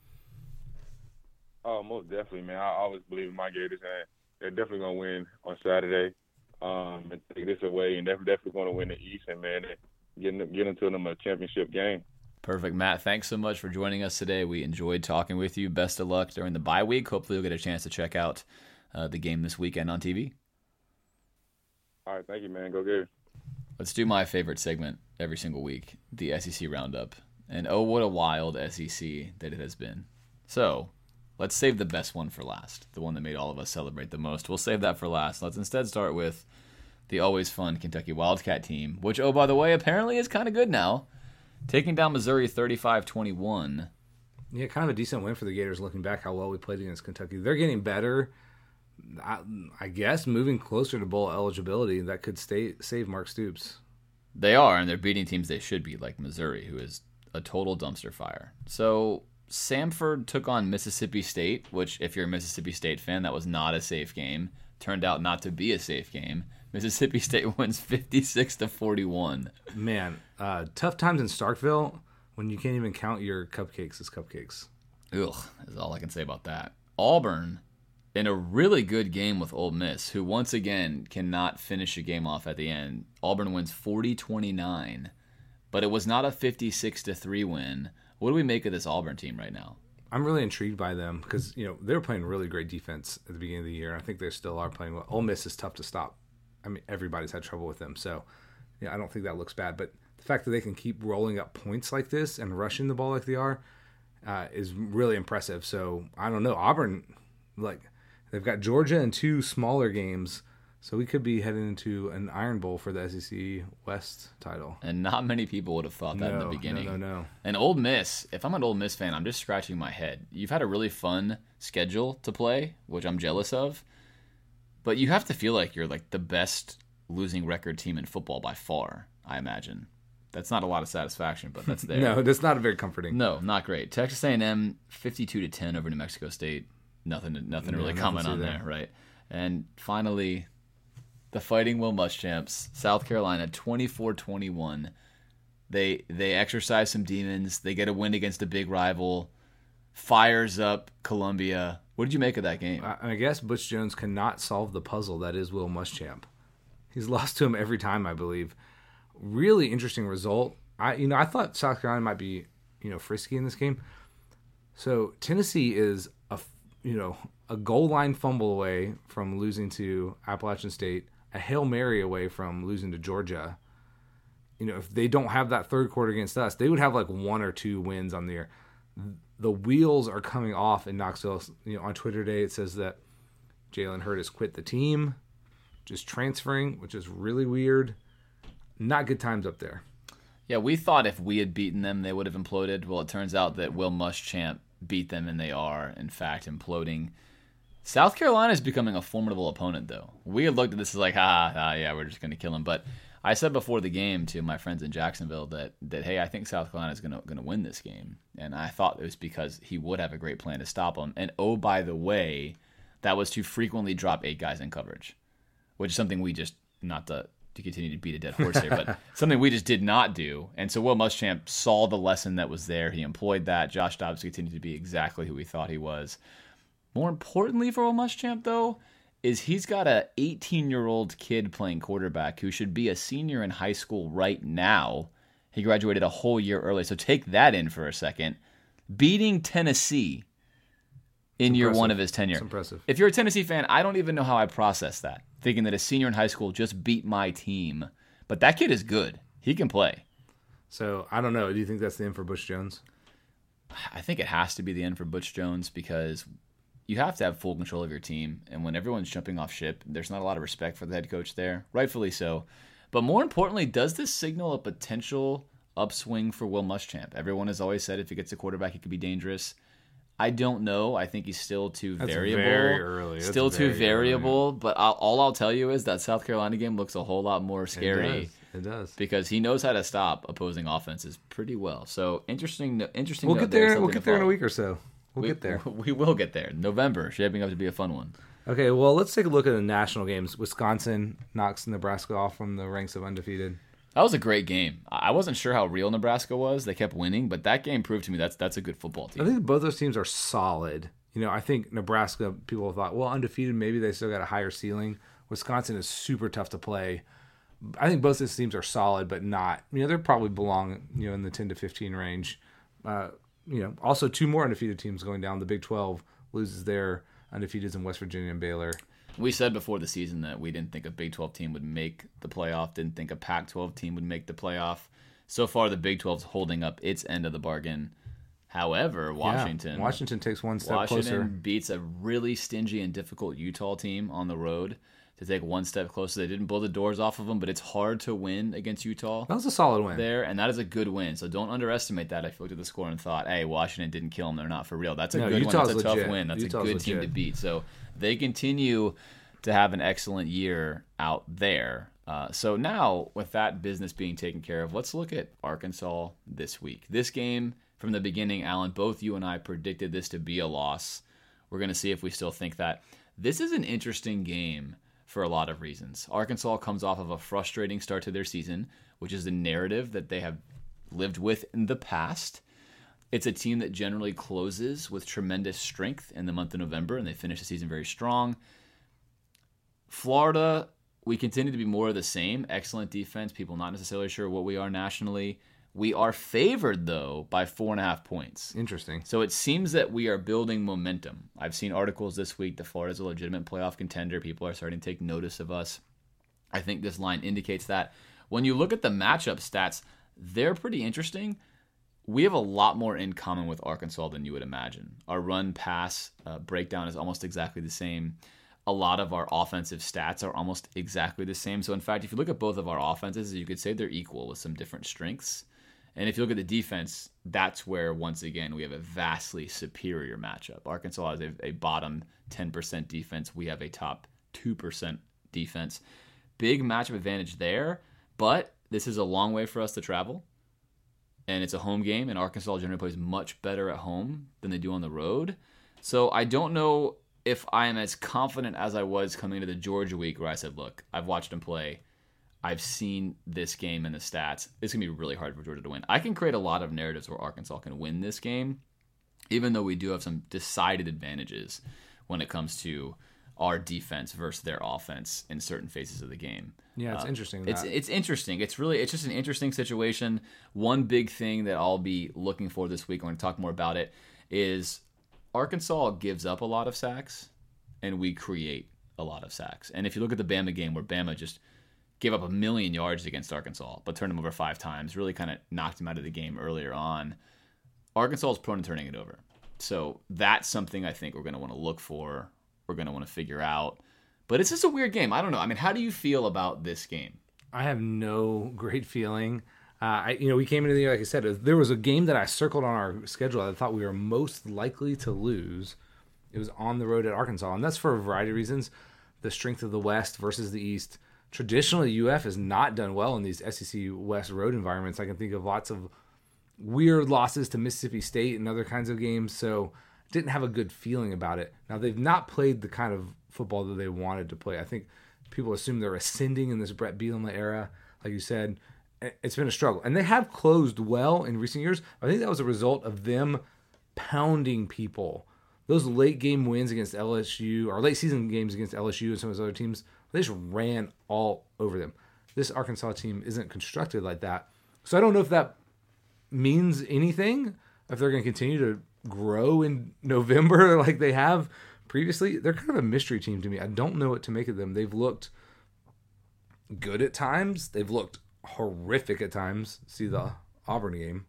Oh, most definitely, man. I always believe in my Gators, and they're definitely going to win on Saturday um, and take this away, and they're definitely going to win the East, and, man, getting, getting to them a championship game. Perfect. Matt, thanks so much for joining us today. We enjoyed talking with you. Best of luck during the bye week. Hopefully you'll get a chance to check out uh, the game this weekend on T V. All right, thank you, man. Go Gators. Let's do my favorite segment every single week, the S E C Roundup. And oh, what a wild S E C that it has been. So let's save the best one for last, the one that made all of us celebrate the most. We'll save that for last. Let's instead start with the always fun Kentucky Wildcat team, which, oh, by the way, apparently is kind of good now. Taking down Missouri thirty-five twenty-one. Yeah, kind of a decent win for the Gators looking back how well we played against Kentucky. They're getting better. I, I guess moving closer to bowl eligibility, that could stay, save Mark Stoops. They are, and they're beating teams they should beat, like Missouri, who is a total dumpster fire. So Samford took on Mississippi State, which, if you're a Mississippi State fan, that was not a safe game. Turned out not to be a safe game. Mississippi State wins fifty-six to forty-one. Man, uh, tough times in Starkville when you can't even count your cupcakes as cupcakes. Ugh, is all I can say about that. Auburn, in a really good game with Ole Miss, who once again cannot finish a game off at the end. Auburn wins forty twenty-nine, but it was not a fifty-six to three win. What do we make of this Auburn team right now? I'm really intrigued by them because, you know, they were playing really great defense at the beginning of the year. I think they still are playing well. Ole Miss is tough to stop. I mean, everybody's had trouble with them, so yeah, I don't think that looks bad. But the fact that they can keep rolling up points like this and rushing the ball like they are uh, is really impressive. So I don't know. Auburn, like, they've got Georgia and two smaller games, so we could be heading into an Iron Bowl for the S E C West title. And not many people would have thought that no, in the beginning. No, no, no. And Ole Miss, if I'm an Ole Miss fan, I'm just scratching my head. You've had a really fun schedule to play, which I'm jealous of. But you have to feel like you're like the best losing record team in football by far, I imagine. That's not a lot of satisfaction, but that's there. No, that's not very comforting. No, not great. Texas A and M fifty-two to ten over New Mexico State. Nothing to, nothing to No, really nothing comment to on there. there, right? And finally, the Fighting Will Muschamps, South Carolina twenty-four twenty-one. They they exercise some demons. They get a win against a big rival. Fires up Columbia. What did you make of that game? I, I guess Butch Jones cannot solve the puzzle that is Will Muschamp. He's lost to him every time, I believe. Really interesting result. I you know I thought South Carolina might be you know frisky in this game. So Tennessee is a you know a goal line fumble away from losing to Appalachian State, a Hail Mary away from losing to Georgia. You know, if they don't have that third quarter against us, they would have like one or two wins on the year. The wheels are coming off in Knoxville. You know, on Twitter today it says that Jalen Hurd has quit the team, just transferring, which is really weird. Not good times up there. Yeah, we thought if we had beaten them, they would have imploded. Well, it turns out that Will Muschamp beat them, and they are, in fact, imploding. South Carolina is becoming a formidable opponent, though. We had looked at this as like, ah, ah yeah, we're just going to kill them. But I said before the game to my friends in Jacksonville that, that hey, I think South Carolina is going to going to win this game. And I thought it was because he would have a great plan to stop them. And oh, by the way, that was to frequently drop eight guys in coverage, which is something we just, not to, to continue to beat a dead horse here, but something we just did not do. And so Will Muschamp saw the lesson that was there. He employed that. Josh Dobbs continued to be exactly who we thought he was. More importantly for Will Muschamp, though, is he's got a eighteen-year-old kid playing quarterback who should be a senior in high school right now. He graduated a whole year early, so take that in for a second. Beating Tennessee in year one of his tenure. It's impressive. If you're a Tennessee fan, I don't even know how I process that, thinking that a senior in high school just beat my team. But that kid is good. He can play. So, I don't know. Do you think that's the end for Butch Jones? I think it has to be the end for Butch Jones because you have to have full control of your team. And when everyone's jumping off ship, there's not a lot of respect for the head coach there. Rightfully so. But more importantly, does this signal a potential upswing for Will Muschamp? Everyone has always said if he gets a quarterback, he could be dangerous. I don't know. I think he's still too That's variable. Very early. That's Still very too variable. Early. But I'll, all I'll tell you is that South Carolina game looks a whole lot more scary. It does. It does. Because he knows how to stop opposing offenses pretty well. So interesting. Interesting. We'll note get there. there We'll get there in a week or so. We'll we, get there. We will get there. November, shaping up to be a fun one. Okay, well, let's take a look at the national games. Wisconsin knocks Nebraska off from the ranks of undefeated. That was a great game. I wasn't sure how real Nebraska was. They kept winning, but that game proved to me that's that's a good football team. I think both those teams are solid. You know, I think Nebraska, people thought, well, undefeated, maybe they still got a higher ceiling. Wisconsin is super tough to play. I think both these teams are solid, but not, you know, they probably belong, you know, in the ten to fifteen range. Uh, you know, also two more undefeated teams going down. The Big twelve loses their undefeateds in West Virginia and Baylor. We said before the season that we didn't think a Big twelve team would make the playoff, didn't think a Pac twelve team would make the playoff. So far, the Big twelve is holding up its end of the bargain. However, Washington Yeah, Washington takes one step Washington closer. beats a really stingy and difficult Utah team on the road to take one step closer. They didn't blow the doors off of them, but it's hard to win against Utah. That was a solid win. There, and that is a good win. So don't underestimate that. If you looked at the score and thought, hey, Washington didn't kill them, they're not for real. That's a No, good Utah's one. That's a legit. tough win. That's Utah's a good team legit. to beat. So they continue to have an excellent year out there. Uh, so now, with that business being taken care of, let's look at Arkansas this week. This game, from the beginning, Alan, both you and I predicted this to be a loss. We're going to see if we still think that. This is an interesting game for a lot of reasons. Arkansas comes off of a frustrating start to their season, which is the narrative that they have lived with in the past. It's a team that generally closes with tremendous strength in the month of November, and they finish the season very strong. Florida, we continue to be more of the same. Excellent defense. People not necessarily sure what we are nationally. We are favored, though, by four and a half points. Interesting. So it seems that we are building momentum. I've seen articles this week that Florida's a legitimate playoff contender. People are starting to take notice of us. I think this line indicates that. When you look at the matchup stats, they're pretty interesting. We have a lot more in common with Arkansas than you would imagine. Our run-pass uh, breakdown is almost exactly the same. A lot of our offensive stats are almost exactly the same. So, in fact, if you look at both of our offenses, you could say they're equal with some different strengths. And if you look at the defense, that's where, once again, we have a vastly superior matchup. Arkansas has a, a bottom ten percent defense. We have a top two percent defense. Big matchup advantage there, but this is a long way for us to travel. And it's a home game, and Arkansas generally plays much better at home than they do on the road. So I don't know if I am as confident as I was coming into the Georgia week where I said, look, I've watched them play. I've seen this game and the stats. It's going to be really hard for Georgia to win. I can create a lot of narratives where Arkansas can win this game, even though we do have some decided advantages when it comes to our defense versus their offense in certain phases of the game. Yeah, it's uh, interesting. It's that. it's interesting. It's really it's just an interesting situation. One big thing that I'll be looking for this week, I'm going to talk more about it, is Arkansas gives up a lot of sacks, and we create a lot of sacks. And if you look at the Bama game where Bama just gave up a million yards against Arkansas, but turned them over five times, really kind of knocked him out of the game earlier on, Arkansas is prone to turning it over. So that's something I think we're going to want to look for. We're going to want to figure out. But it's just a weird game. I don't know. I mean, how do you feel about this game? I have no great feeling. Uh, I, you know, we came into the year, like I said, there was a game that I circled on our schedule that I thought we were most likely to lose. It was on the road at Arkansas, and that's for a variety of reasons. The strength of the West versus the East. Traditionally, U F has not done well in these S E C West road environments. I can think of lots of weird losses to Mississippi State and other kinds of games, so didn't have a good feeling about it. Now, they've not played the kind of football that they wanted to play. I think people assume they're ascending in this Brett Bielema era. Like you said, it's been a struggle. And they have closed well in recent years. I think that was a result of them pounding people those late game wins against L S U, or late season games against L S U and some of those other teams, they just ran all over them. This Arkansas team isn't constructed like that. So I don't know if that means anything, if they're going to continue to grow in November like they have previously. They're kind of a mystery team to me. I don't know what to make of them. They've looked good at times. They've looked horrific at times. See the Auburn game.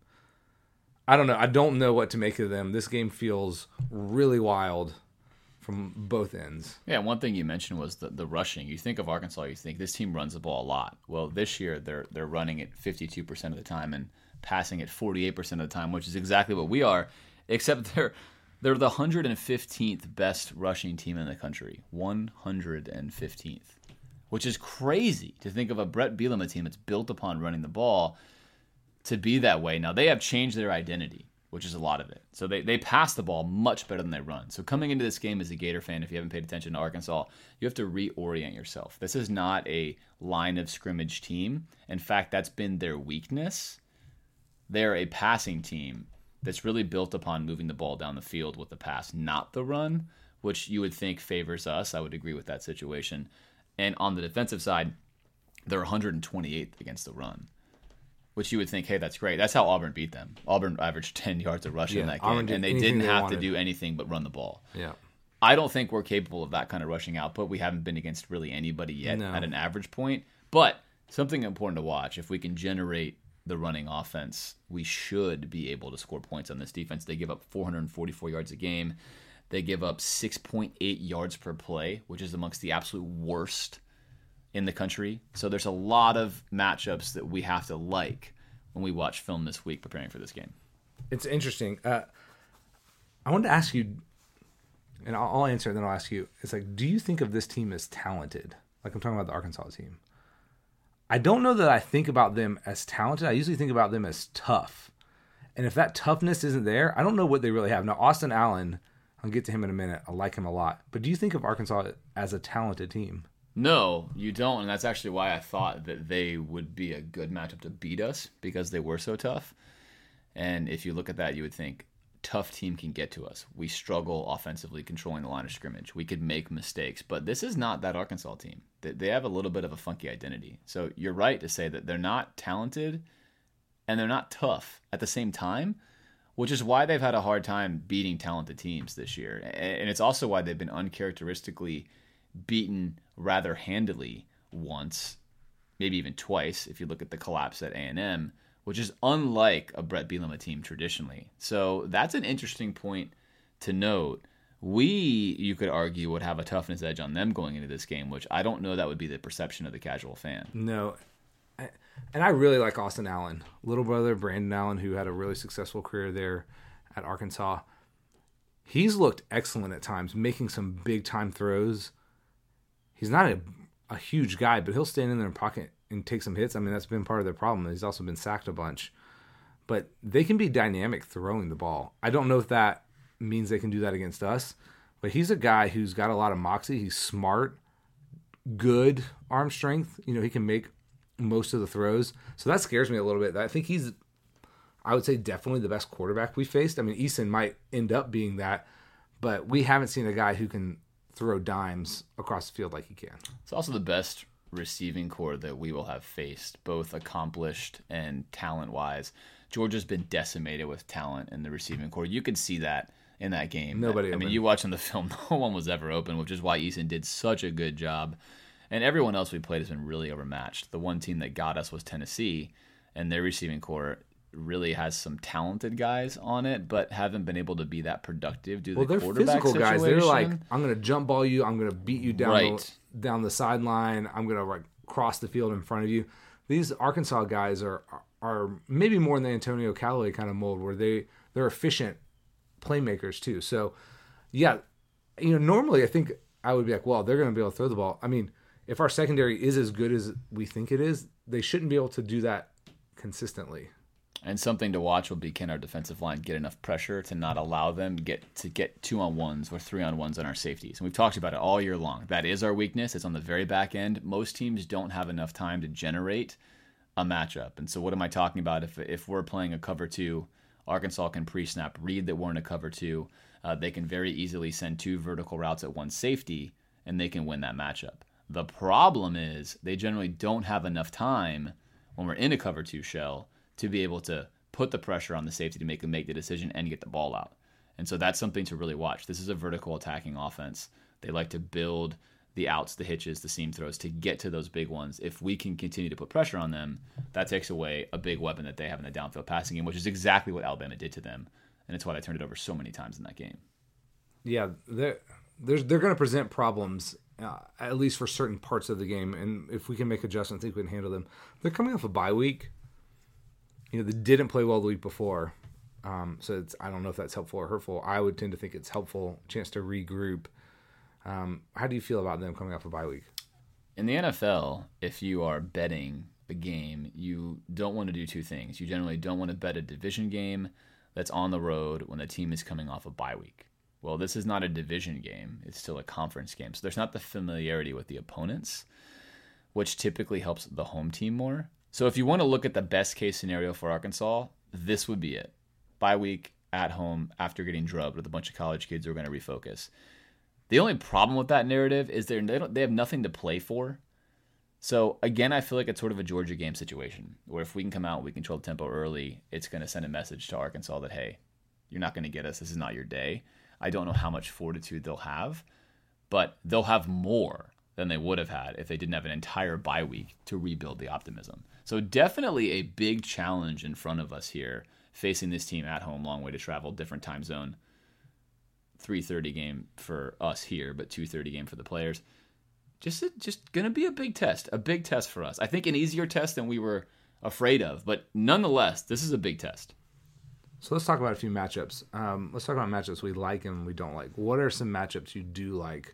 I don't know. I don't know what to make of them. This game feels really wild from both ends. Yeah, one thing you mentioned was the, the rushing. You think of Arkansas, you think this team runs the ball a lot. Well, this year they're they're running it fifty-two percent of the time and passing it forty-eight percent of the time, which is exactly what we are, except they're they're the one hundred fifteenth best rushing team in the country. one hundred fifteenth. Which is crazy to think of a Brett Bielema team that's built upon running the ball to be that way. Now, they have changed their identity, which is a lot of it. So they, they pass the ball much better than they run. So coming into this game as a Gator fan, if you haven't paid attention to Arkansas, you have to reorient yourself. This is not a line of scrimmage team. In fact, that's been their weakness. They're a passing team that's really built upon moving the ball down the field with the pass, not the run, which you would think favors us. I would agree with that situation. And on the defensive side, they're one hundred twenty-eighth against the run, which you would think, hey, that's great. That's how Auburn beat them. Auburn averaged ten yards of rushing yeah, in that game, and they didn't they have wanted. to do anything but run the ball. Yeah, I don't think we're capable of that kind of rushing output. We haven't been against really anybody yet no. at an average point. But something important to watch, if we can generate the running offense, we should be able to score points on this defense. They give up four hundred forty-four yards a game. They give up six point eight yards per play, which is amongst the absolute worst in the country. So there's a lot of matchups that we have to like when we watch film this week preparing for this game. It's interesting. Uh, I wanted to ask you, and I'll, I'll answer it, and then I'll ask you. It's like, do you think of this team as talented? Like I'm talking about the Arkansas team. I don't know that I think about them as talented. I usually think about them as tough. And if that toughness isn't there, I don't know what they really have. Now, Austin Allen, I'll get to him in a minute. I like him a lot. But do you think of Arkansas as a talented team? No, you don't. And that's actually why I thought that they would be a good matchup to beat us, because they were so tough. And if you look at that, you would think, tough team can get to us. We struggle offensively controlling the line of scrimmage. We could make mistakes. But this is not that Arkansas team. They have a little bit of a funky identity. So you're right to say that they're not talented and they're not tough at the same time, which is why they've had a hard time beating talented teams this year. And it's also why they've been uncharacteristically beaten rather handily once, maybe even twice, if you look at the collapse at A and M, which is unlike a Brett Bielema team traditionally. So that's an interesting point to note. We, you could argue, would have a toughness edge on them going into this game, which I don't know that would be the perception of the casual fan. No. And I really like Austin Allen, little brother Brandon Allen, who had a really successful career there at Arkansas. He's looked excellent at times, making some big-time throws. He's not a, a huge guy, but he'll stand in there and pocket and take some hits. I mean, that's been part of their problem. He's also been sacked a bunch. But they can be dynamic throwing the ball. I don't know if that means they can do that against us, but he's a guy who's got a lot of moxie. He's smart, good arm strength. You know, he can make most of the throws. So that scares me a little bit. I think he's, I would say, definitely the best quarterback we faced. I mean, Eason might end up being that, but we haven't seen a guy who can throw dimes across the field like he can. It's also the best receiving core that we will have faced, both accomplished and talent-wise. Georgia's been decimated with talent in the receiving core. You could see that in that game. Nobody. I open. mean, you watch on the film, no one was ever open, which is why Eason did such a good job. And everyone else we played has been really overmatched. The one team that got us was Tennessee, and their receiving core really has some talented guys on it, but haven't been able to be that productive due to well, the they're quarterback physical situation. guys. They're like, I'm going to jump ball you. I'm going to beat you down right. the, down the sideline. I'm going to like cross the field in front of you. These Arkansas guys are are maybe more in the Antonio Callaway kind of mold, where they they're efficient playmakers too. So, yeah, you know, normally I think I would be like, well, they're going to be able to throw the ball. I mean, if our secondary is as good as we think it is, they shouldn't be able to do that consistently. And something to watch will be, can our defensive line get enough pressure to not allow them get to get two on ones or three on ones on our safeties? And we've talked about it all year long. That is our weakness. It's on the very back end. Most teams don't have enough time to generate a matchup. And so what am I talking about? If if we're playing a cover two, Arkansas can pre-snap, read that we're in a cover two, Uh, they can very easily send two vertical routes at one safety, and they can win that matchup. The problem is they generally don't have enough time when we're in a cover two shell to be able to put the pressure on the safety to make them make the decision and get the ball out. And so that's something to really watch. This is a vertical attacking offense. They like to build the outs, the hitches, the seam throws to get to those big ones. If we can continue to put pressure on them, that takes away a big weapon that they have in the downfield passing game, which is exactly what Alabama did to them. And it's why they turned it over so many times in that game. Yeah, they're, they're, they're going to present problems, uh, at least for certain parts of the game. And if we can make adjustments, I think we can handle them. They're coming off a bye week. You know, they didn't play well the week before. Um, so it's, I don't know if that's helpful or hurtful. I would tend to think it's helpful, chance to regroup. Um, how do you feel about them coming off a bye week? In the N F L, if you are betting a game, you don't want to do two things. You generally don't want to bet a division game that's on the road when the team is coming off a bye week. Well, this is not a division game. It's still a conference game. So there's not the familiarity with the opponents, which typically helps the home team more. So if you want to look at the best case scenario for Arkansas, this would be it. Bye week, at home, after getting drubbed with a bunch of college kids who are going to refocus. The only problem with that narrative is they're, they don't they have nothing to play for. So again, I feel like it's sort of a Georgia game situation where if we can come out, we control the tempo early, it's going to send a message to Arkansas that, hey, you're not going to get us. This is not your day. I don't know how much fortitude they'll have, but they'll have more than they would have had if they didn't have an entire bye week to rebuild the optimism. So definitely a big challenge in front of us here, facing this team at home, long way to travel, different time zone. three thirty game for us here, but two thirty game for the players. Just just going to be a big test, a big test for us. I think an easier test than we were afraid of, but nonetheless, this is a big test. So let's talk about a few matchups. Um, let's talk about matchups we like and we don't like. What are some matchups you do like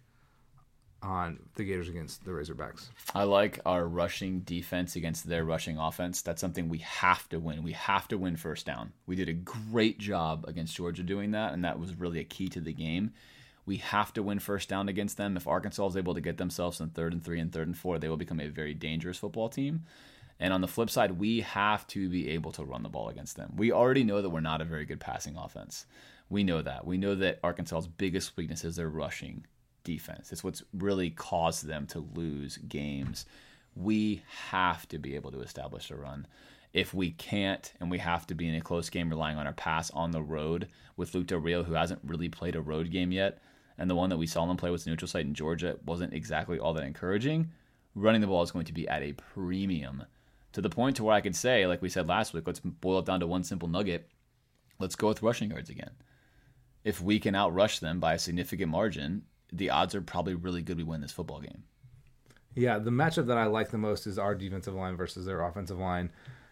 on the Gators against the Razorbacks? I like our rushing defense against their rushing offense. That's something we have to win. We have to win first down. We did a great job against Georgia doing that, and that was really a key to the game. We have to win first down against them. If Arkansas is able to get themselves in third and three and third and four, they will become a very dangerous football team. And on the flip side, we have to be able to run the ball against them. We already know that we're not a very good passing offense. We know that. We know that Arkansas's biggest weakness is their rushing defense. It's what's really caused them to lose games. We have to be able to establish a run. If we can't, and we have to be in a close game relying on our pass on the road with Luke Del Rio, who hasn't really played a road game yet, and the one that we saw him play with the neutral site in Georgia wasn't exactly all that encouraging, running the ball is going to be at a premium to the point to where I could say, like we said last week, let's boil it down to one simple nugget. Let's go with rushing yards again. If we can outrush them by a significant margin, the odds are probably really good we win this football game. Yeah, the matchup that I like the most is our defensive line versus their offensive line.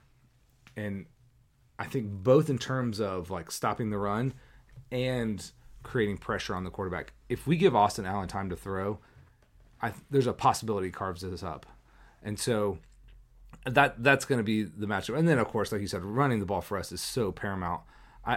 And I think both in terms of like stopping the run and creating pressure on the quarterback. If we give Austin Allen time to throw, I, there's a possibility he carves this up. And so that that's going to be the matchup. And then, of course, like you said, running the ball for us is so paramount. I,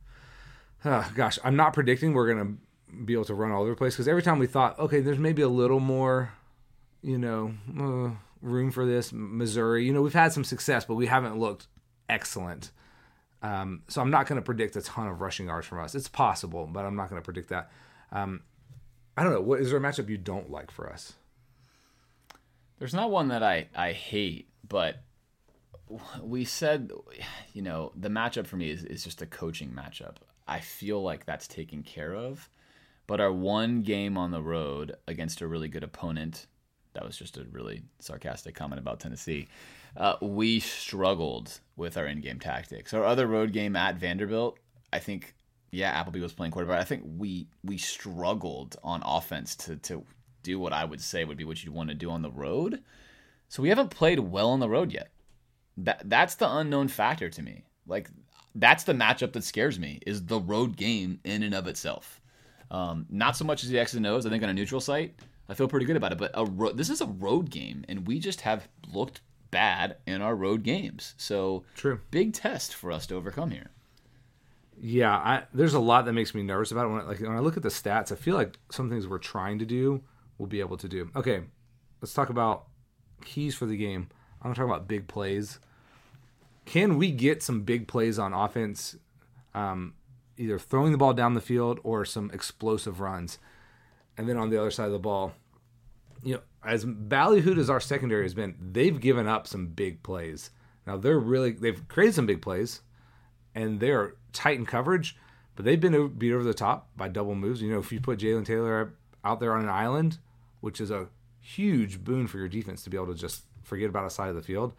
uh, gosh, I'm not predicting we're going to be able to run all over the place because every time we thought, okay, there's maybe a little more, you know, uh, room for this, Missouri. You know, we've had some success, but we haven't looked excellent. Um, so I'm not going to predict a ton of rushing yards from us. It's possible, but I'm not going to predict that. Um, I don't know. What is there a matchup you don't like for us? There's not one that I, I hate, but we said, you know, the matchup for me is, is just a coaching matchup. I feel like that's taken care of. But our one game on the road against a really good opponent, that was just a really sarcastic comment about Tennessee, uh, we struggled with our in-game tactics. Our other road game at Vanderbilt, I think, yeah, Appleby was playing quarterback. I think we we struggled on offense to to do what I would say would be what you'd want to do on the road. So we haven't played well on the road yet. That That's the unknown factor to me. Like, that's the matchup that scares me, is the road game in and of itself. Um, not so much as the X's and O's. I think on a neutral site, I feel pretty good about it. But a ro- this is a road game, and we just have looked bad in our road games. So True. Big test for us to overcome here. Yeah, I, there's a lot that makes me nervous about it. When I, like, when I look at the stats, I feel like some things we're trying to do, we'll be able to do. Okay, let's talk about keys for the game. I'm going to talk about big plays. Can we get some big plays on offense? Um, either throwing the ball down the field or some explosive runs. And then on the other side of the ball, you know, as ballyhooed as our secondary has been, they've given up some big plays. Now they're really they've created some big plays, and they're tight in coverage, but they've been beat over the top by double moves. You know, if you put Jalen Taylor out there on an island, which is a huge boon for your defense to be able to just forget about a side of the field,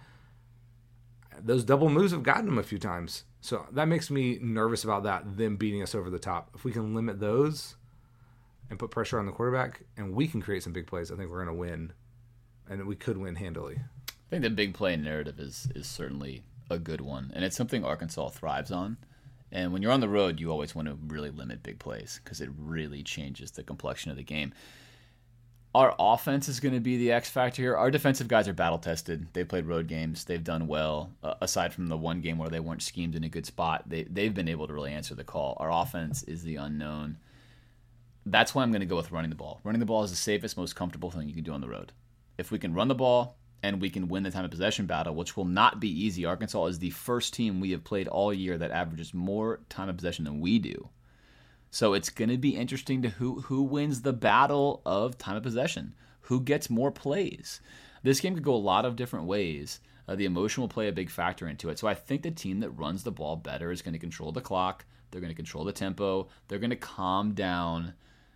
those double moves have gotten them a few times. So that makes me nervous about that, them beating us over the top. If we can limit those and put pressure on the quarterback, and we can create some big plays, I think we're going to win, and we could win handily. I think the big play narrative is is certainly a good one, and it's something Arkansas thrives on. And when you're on the road, you always want to really limit big plays because it really changes the complexion of the game. Our offense is going to be the X factor here. Our defensive guys are battle-tested. They've played road games. They've done well. Uh, aside from the one game where they weren't schemed in a good spot, they, they've been able to really answer the call. Our offense is the unknown. That's why I'm going to go with running the ball. Running the ball is the safest, most comfortable thing you can do on the road. If we can run the ball and we can win the time of possession battle, which will not be easy. Arkansas is the first team we have played all year that averages more time of possession than we do. So it's going to be interesting to who who wins the battle of time of possession, who gets more plays. This game could go a lot of different ways. Uh, the emotion will play a big factor into it. So I think the team that runs the ball better is going to control the clock. They're going to control the tempo. They're going to calm down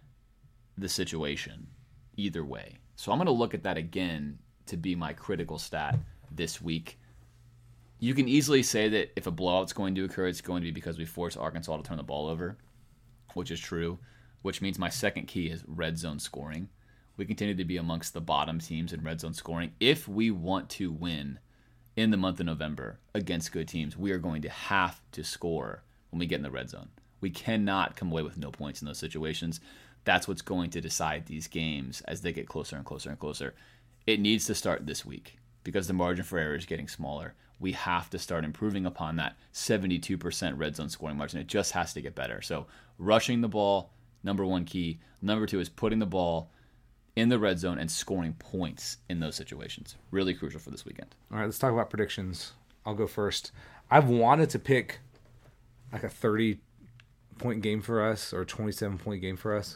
the situation either way. So I'm going to look at that again to be my critical stat this week. You can easily say that if a blowout's going to occur, it's going to be because we force Arkansas to turn the ball over, which is true, which means my second key is red zone scoring. We continue to be amongst the bottom teams in red zone scoring. If we want to win in the month of November against good teams, we are going to have to score when we get in the red zone. We cannot come away with no points in those situations. That's what's going to decide these games as they get closer and closer and closer. It needs to start this week because the margin for error is getting smaller. We have to start improving upon that seventy-two percent red zone scoring margin. It just has to get better. So rushing the ball, number one key. Number two is putting the ball in the red zone and scoring points in those situations. Really crucial for this weekend. All right, let's talk about predictions. I'll go first. I've wanted to pick like a thirty-point game for us or a twenty-seven-point game for us.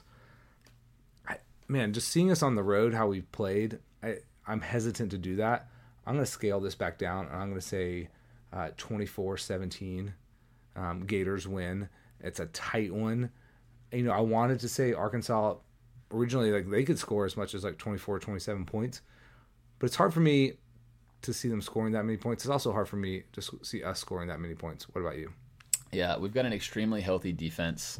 I, man, just seeing us on the road, how we played, I, I'm hesitant to do that. I'm going to scale this back down, and I'm going to say uh, twenty-four seventeen. Um, Gators win. It's a tight one. You know, I wanted to say Arkansas originally, like they could score as much as like twenty-four, twenty-seven points, but it's hard for me to see them scoring that many points. It's also hard for me to see us scoring that many points. What about you? Yeah, we've got an extremely healthy defense.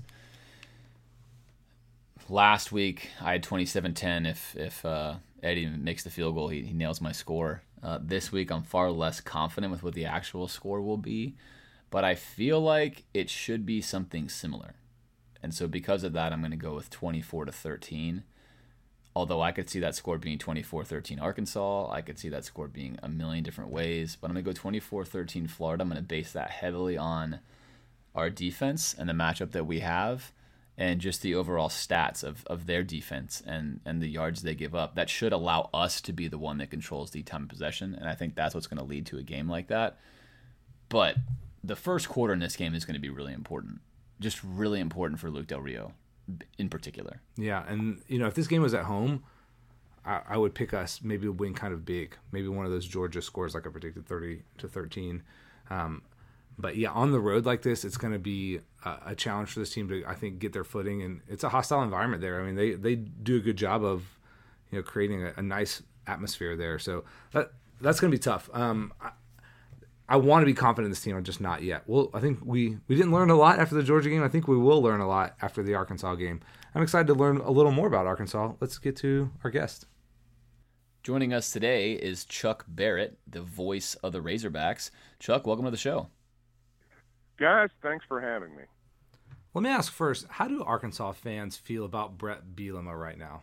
Last week, I had twenty-seven ten. If if uh, Eddie makes the field goal, he, he nails my score. Uh, this week, I'm far less confident with what the actual score will be, but I feel like it should be something similar. And so because of that, I'm going to go with twenty-four to thirteen. Although I could see that score being twenty-four thirteen Arkansas. I could see that score being a million different ways. But I'm going to go twenty-four thirteen Florida. I'm going to base that heavily on our defense and the matchup that we have and just the overall stats of, of their defense and, and the yards they give up. That should allow us to be the one that controls the time of possession. And I think that's what's going to lead to a game like that. But the first quarter in this game is going to be really important. Just really important for Luke Del Rio in particular. Yeah, and you know, if this game was at home, I, I would pick us maybe to win kind of big. Maybe one of those Georgia scores like I predicted, thirty to thirteen. Um, but yeah, on the road like this, it's going to be a, a challenge for this team to, I think, get their footing. And it's a hostile environment there. I mean, they, they do a good job of, you know, creating a, a nice atmosphere there. So that that's going to be tough. Um, I, I want to be confident in this team. I'm just not yet. Well, I think we, we didn't learn a lot after the Georgia game. I think we will learn a lot after the Arkansas game. I'm excited to learn a little more about Arkansas. Let's get to our guest. Joining us today is Chuck Barrett, the voice of the Razorbacks. Chuck, welcome to the show. Guys, thanks for having me. Let me ask first, how do Arkansas fans feel about Brett Bielema right now?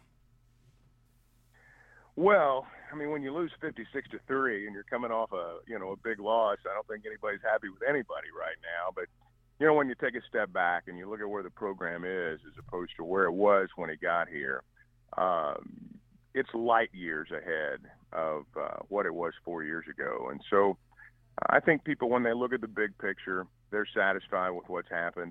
Well, I mean, when you lose fifty-six to three and you're coming off a, you know, a big loss, I don't think anybody's happy with anybody right now. But, you know, when you take a step back and you look at where the program is as opposed to where it was when he got here, um, it's light years ahead of uh, what it was four years ago. And so I think people, when they look at the big picture, they're satisfied with what's happened.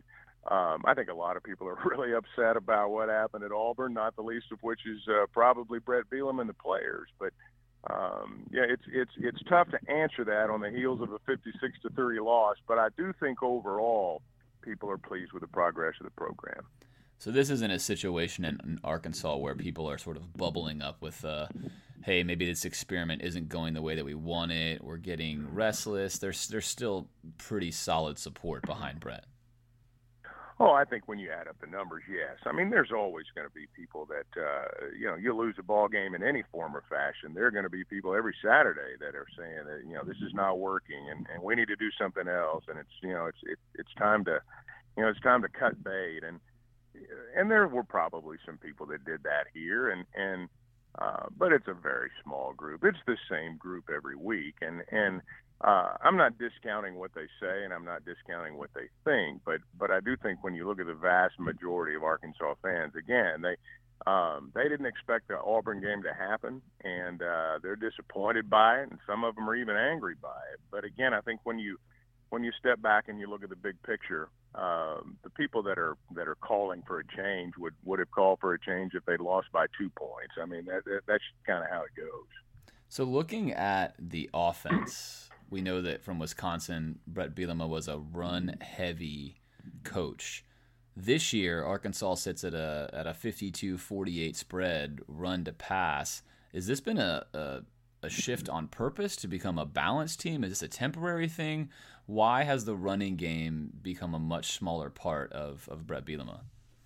Um, I think a lot of people are really upset about what happened at Auburn, not the least of which is uh, probably Brett Bielema and the players. But um, yeah, it's it's it's tough to answer that on the heels of a fifty-six to thirty loss. But I do think overall people are pleased with the progress of the program. So this isn't a situation in, in Arkansas where people are sort of bubbling up with, uh, hey, maybe this experiment isn't going the way that we want it. We're getting restless. There's there's still pretty solid support behind Brett. Oh, I think when you add up the numbers, yes. I mean, there's always going to be people that, uh, you know, you lose a ball game in any form or fashion. There are going to be people every Saturday that are saying that, you know, this is not working and, and we need to do something else. And it's, you know, it's it, it's time to, you know, it's time to cut bait. And and there were probably some people that did that here. And, and uh, but it's a very small group. It's the same group every week. And, and, Uh, I'm not discounting what they say, and I'm not discounting what they think, but but I do think when you look at the vast majority of Arkansas fans, again, they um, they didn't expect the Auburn game to happen, and uh, they're disappointed by it, and some of them are even angry by it. But again, I think when you when you step back and you look at the big picture, um, the people that are that are calling for a change would, would have called for a change if they lost by two points. I mean, that, that that's kind of how it goes. So looking at the offense, we know that from Wisconsin, Brett Bielema was a run-heavy coach. This year, Arkansas sits at a at a fifty-two forty-eight spread, run to pass. Has this been a, a a shift on purpose to become a balanced team? Is this a temporary thing? Why has the running game become a much smaller part of, of Brett Bielema?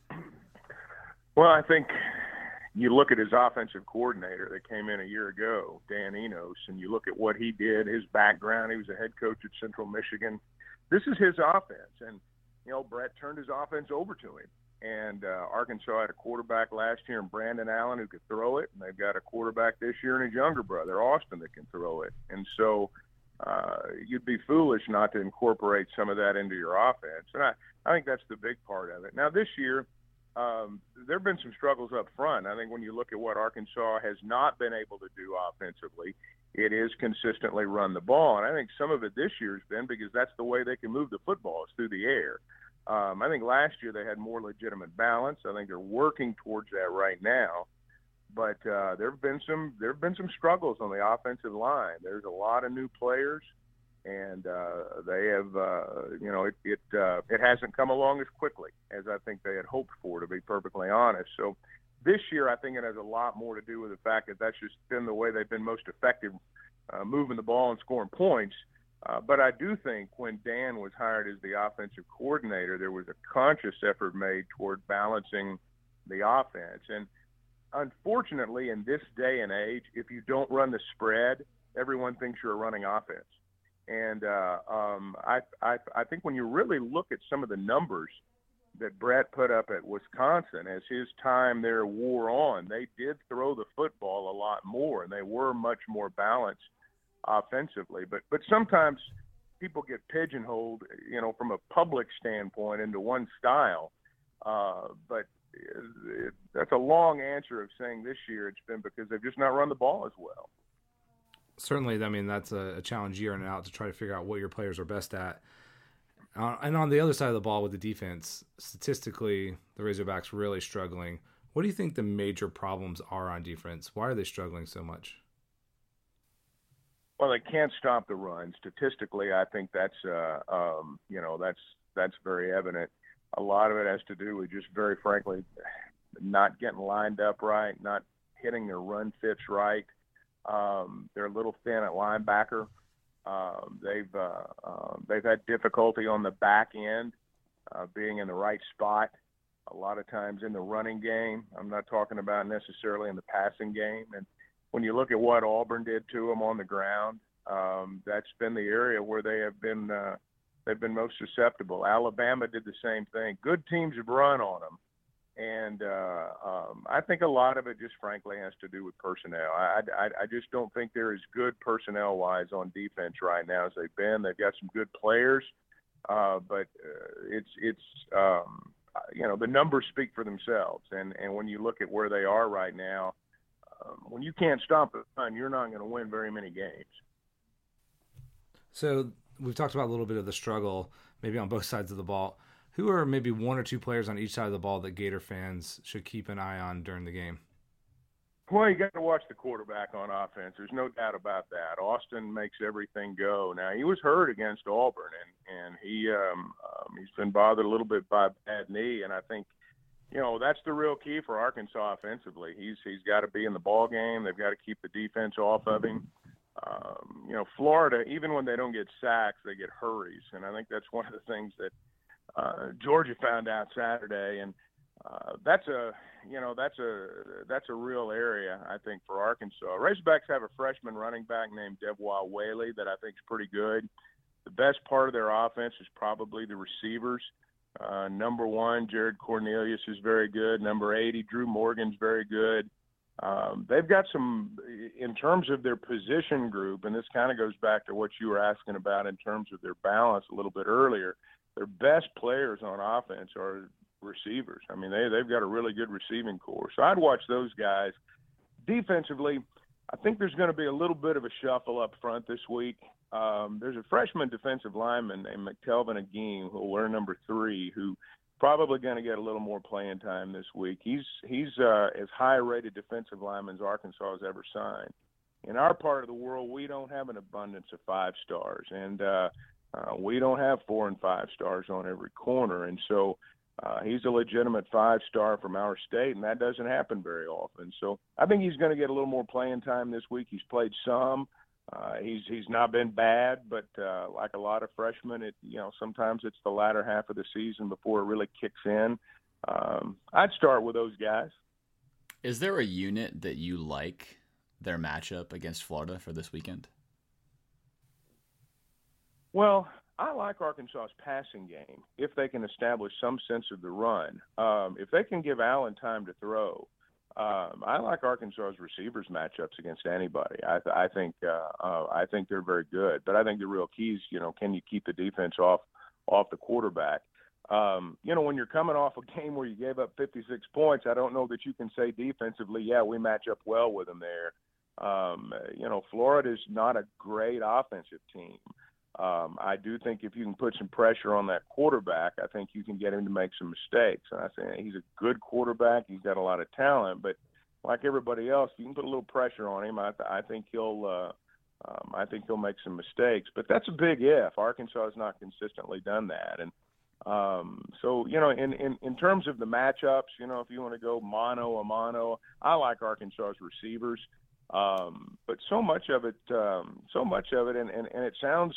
Well, I think you look at his offensive coordinator that came in a year ago, Dan Enos, and you look at what he did, his background. He was a head coach at Central Michigan. This is his offense. And, you know, Brett turned his offense over to him. And uh, Arkansas had a quarterback last year in Brandon Allen who could throw it. And they've got a quarterback this year and his younger brother, Austin, that can throw it. And so uh, you'd be foolish not to incorporate some of that into your offense. And I, I think that's the big part of it. Now, this year, Um, there have been some struggles up front. I think when you look at what Arkansas has not been able to do offensively, it is consistently run the ball. And I think some of it this year has been because that's the way they can move the football is through the air. Um, I think last year they had more legitimate balance. I think they're working towards that right now. But uh, there have been some there have been some struggles on the offensive line. There's a lot of new players. And uh, they have, uh, you know, it it, uh, it hasn't come along as quickly as I think they had hoped for, to be perfectly honest. So this year, I think it has a lot more to do with the fact that that's just been the way they've been most effective uh, moving the ball and scoring points. Uh, but I do think when Dan was hired as the offensive coordinator, there was a conscious effort made toward balancing the offense. And unfortunately, in this day and age, if you don't run the spread, everyone thinks you're running offense. And uh, um, I, I, I think when you really look at some of the numbers that Brett put up at Wisconsin as his time there wore on, they did throw the football a lot more, and they were much more balanced offensively. But but sometimes people get pigeonholed, you know, from a public standpoint into one style. Uh, but it, that's a long answer of saying this year it's been because they've just not run the ball as well. Certainly, I mean, that's a, a challenge year in and out to try to figure out what your players are best at. Uh, and on the other side of the ball with the defense, statistically, the Razorbacks really struggling. What do you think the major problems are on defense? Why are they struggling so much? Well, they can't stop the run. Statistically, I think that's, uh, um, you know, that's that's very evident. A lot of it has to do with just very frankly not getting lined up right, not hitting their run fits right. Um, they're a little thin at linebacker. Um, they've uh, uh, they've had difficulty on the back end, uh, being in the right spot. A lot of times in the running game. I'm not talking about necessarily in the passing game. And when you look at what Auburn did to them on the ground, um, that's been the area where they have been uh, they've been most susceptible. Alabama did the same thing. Good teams have run on them. And uh, um, I think a lot of it just frankly has to do with personnel. I, I, I just don't think they're as good personnel-wise on defense right now as they've been. They've got some good players, uh, but uh, it's, it's um, you know, the numbers speak for themselves. And, and when you look at where they are right now, um, when you can't stop the run, you're not going to win very many games. So we've talked about a little bit of the struggle, maybe on both sides of the ball. Who are maybe one or two players on each side of the ball that Gator fans should keep an eye on during the game? Well, you got to watch the quarterback on offense. There's no doubt about that. Austin makes everything go. Now, he was hurt against Auburn, and, and he, um, um, he's been bothered a little bit by a bad knee, and I think, you know, that's the real key for Arkansas offensively. He's He's got to be in the ball game. They've got to keep the defense off of him. Um, you know, Florida, even when they don't get sacks, they get hurries, and I think that's one of the things that uh, Georgia found out Saturday, and uh, that's a you know that's a that's a real area I think for Arkansas. Razorbacks have a freshman running back named Devois Whaley that I think is pretty good. The best part of their offense is probably the receivers. Uh, number one, Jared Cornelius is very good. Number eighty, Drew Morgan's very good. Um, they've got some, in terms of their position group, and this kind of goes back to what you were asking about in terms of their balance a little bit earlier. Their best players on offense are receivers. I mean, they, they've got a really good receiving core. So I'd watch those guys. Defensively, I think there's going to be a little bit of a shuffle up front this week. Um, there's a freshman defensive lineman named McTelvin Agim, who will wear number three, who probably going to get a little more playing time this week. He's he's uh, as high-rated defensive lineman as Arkansas has ever signed. In our part of the world, we don't have an abundance of five stars, and uh, uh, we don't have four and five stars on every corner. And so uh, he's a legitimate five-star from our state, and that doesn't happen very often. So I think he's going to get a little more playing time this week. He's played some. Uh, he's he's not been bad, but uh, like a lot of freshmen, it you know sometimes it's the latter half of the season before it really kicks in. Um, I'd start with those guys. Is there a unit that you like their matchup against Florida for this weekend? Well, I like Arkansas's passing game if they can establish some sense of the run. Um, if they can give Allen time to throw. Um, I like Arkansas's receivers matchups against anybody. I, th- I think uh, uh, I think they're very good, but I think the real key is, you know, can you keep the defense off off the quarterback? Um, you know, when you're coming off a game where you gave up fifty-six points, I don't know that you can say defensively, yeah, we match up well with them there. Um, you know, Florida's not a great offensive team. Um, I do think if you can put some pressure on that quarterback, I think you can get him to make some mistakes. And I say he's a good quarterback. He's got a lot of talent, but like everybody else, you can put a little pressure on him. I, th- I think he'll, uh, um, I think he'll make some mistakes. But that's a big if. Arkansas has not consistently done that, and um, so you know, in, in in terms of the matchups, you know, if you want to go mono a mono, I like Arkansas's receivers. Um, but so much of it, um, so much of it, and, and, and it sounds.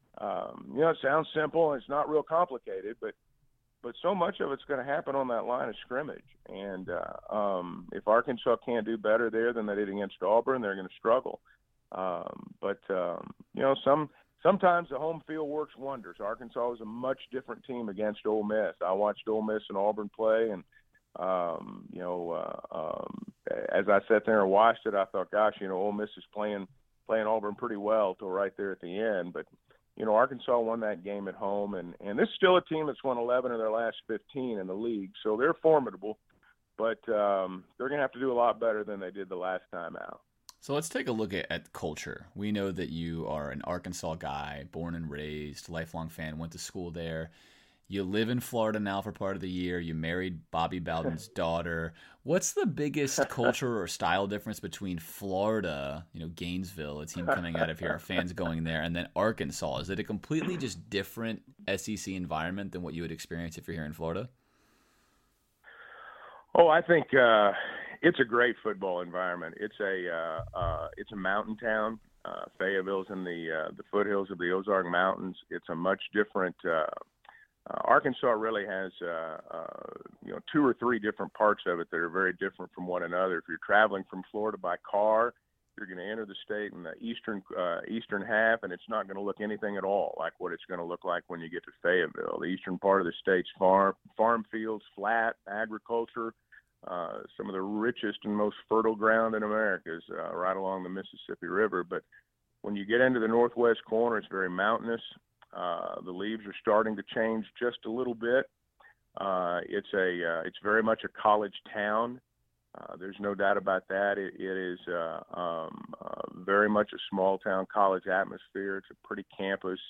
Um, you know, it sounds simple and it's not real complicated, but but so much of it's going to happen on that line of scrimmage. And uh, um, if Arkansas can't do better there than they did against Auburn, they're going to struggle. Um, but um, you know, some sometimes the home field works wonders. Arkansas is a much different team against Ole Miss. I watched Ole Miss and Auburn play, and um, you know, uh, um, as I sat there and watched it, I thought, gosh, you know, Ole Miss is playing playing Auburn pretty well till right there at the end, but. You know, Arkansas won that game at home, and, and this is still a team that's won eleven of their last fifteen in the league, so they're formidable, but um, they're going to have to do a lot better than they did the last time out. So let's take a look at, at culture. We know that you are an Arkansas guy, born and raised, lifelong fan, went to school there. You live in Florida now for part of the year. You married Bobby Bowden's daughter. What's the biggest culture or style difference between Florida, you know, Gainesville, a team coming out of here, our fans going there, and then Arkansas? Is it a completely just different S E C environment than what you would experience if you're here in Florida? Oh, I think uh, it's a great football environment. It's a uh, uh, it's a mountain town. Uh, Fayetteville's in the uh, the foothills of the Ozark Mountains. It's a much different. Uh, Uh, Arkansas really has, uh, uh, you know, two or three different parts of it that are very different from one another. If you're traveling from Florida by car, you're going to enter the state in the eastern uh, eastern half, and it's not going to look anything at all like what it's going to look like when you get to Fayetteville. The eastern part of the state's farm, farm fields, flat, agriculture, uh, some of the richest and most fertile ground in America is uh, right along the Mississippi River. But when you get into the northwest corner, it's very mountainous. Uh, the leaves are starting to change just a little bit. Uh, it's a uh, it's very much a college town. Uh, there's no doubt about that. It, it is uh, um, uh, very much a small town college atmosphere. It's a pretty campus.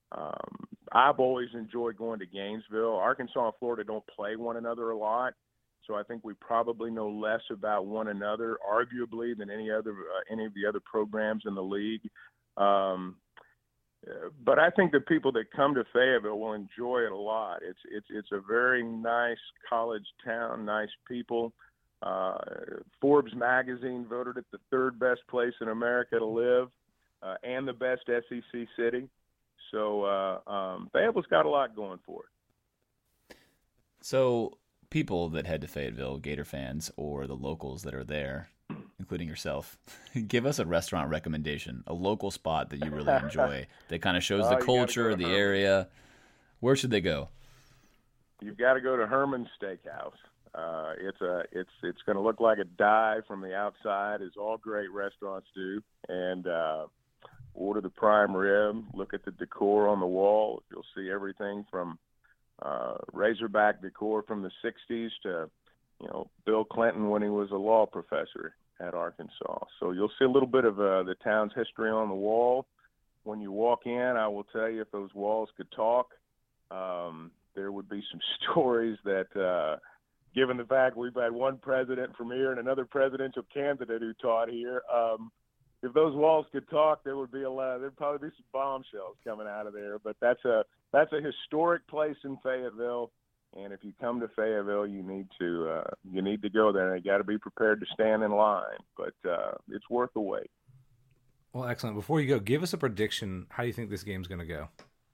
Um, I've always enjoyed going to Gainesville. Arkansas and Florida don't play one another a lot, so I think we probably know less about one another, arguably, than any other uh, any of the other programs in the league. Um, but I think the people that come to Fayetteville will enjoy it a lot. It's it's it's a very nice college town, nice people. Uh, Forbes magazine voted it the third best place in America to live, uh, and the best S E C city. So uh, um, Fayetteville's got a lot going for it. So people that head to Fayetteville, Gator fans, or the locals that are there, including yourself, give us a restaurant recommendation, a local spot that you really enjoy that kind of shows Oh, the you gotta culture, go to the Herman's. area. Where should they go? You've got to go to Herman's Steakhouse. Uh, it's a it's it's going to look like a dive from the outside, as all great restaurants do, and uh, order the prime rib. Look at the decor on the wall. You'll see everything from uh, Razorback decor from the sixties to, you know, Bill Clinton when he was a law professor at Arkansas. So you'll see a little bit of uh, the town's history on the wall. When you walk in, I will tell you, if those walls could talk, um, there would be some stories that, uh, given the fact we've had one president from here and another presidential candidate who taught here, um, if those walls could talk, there would be a lot. There'd probably be some bombshells coming out of there. But that's a that's a historic place in Fayetteville, and if you come to Fayetteville, you need to uh, you need to go there. And you got to be prepared to stand in line, but uh, it's worth the wait. Well, excellent. Before you go, give us a prediction. How do you think this game's going to go?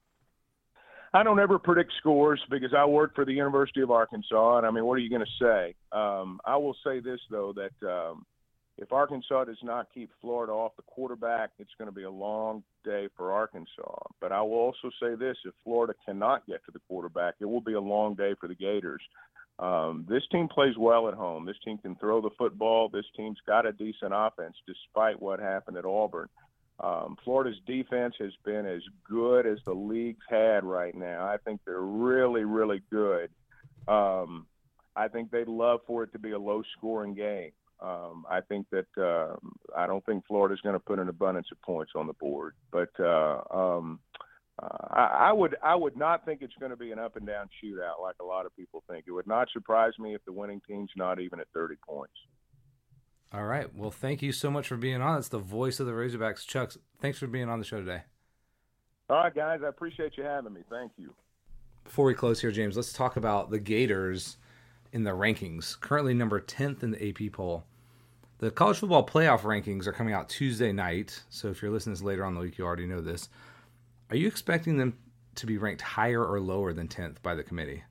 I don't ever predict scores because I work for the University of Arkansas, and I mean, what are you going to say? Um, I will say this though, that um, if Arkansas does not keep Florida off the quarterback, it's going to be a long day for Arkansas. But I will also say this, if Florida cannot get to the quarterback, it will be a long day for the Gators. Um, this team plays well at home. This team can throw the football. This team's got a decent offense despite what happened at Auburn. Um, Florida's defense has been as good as the league's had right now. I think they're really, really good. Um, I think they'd love for it to be a low-scoring game. Um, I think that uh, I don't think Florida's going to put an abundance of points on the board, but uh, um, uh, I, I would I would not think it's going to be an up and down shootout like a lot of people think. It would not surprise me if the winning team's not even at thirty points. All right. Well, thank you so much for being on. It's the voice of the Razorbacks, Chuck. Thanks for being on the show today. All right, guys. I appreciate you having me. Thank you. Before we close here, James, let's talk about the Gators in the rankings. Currently number tenth in the A P poll. The college football playoff rankings are coming out Tuesday night, so if you're listening to this later on in the week, you already know this. Are you expecting them to be ranked higher or lower than tenth by the committee?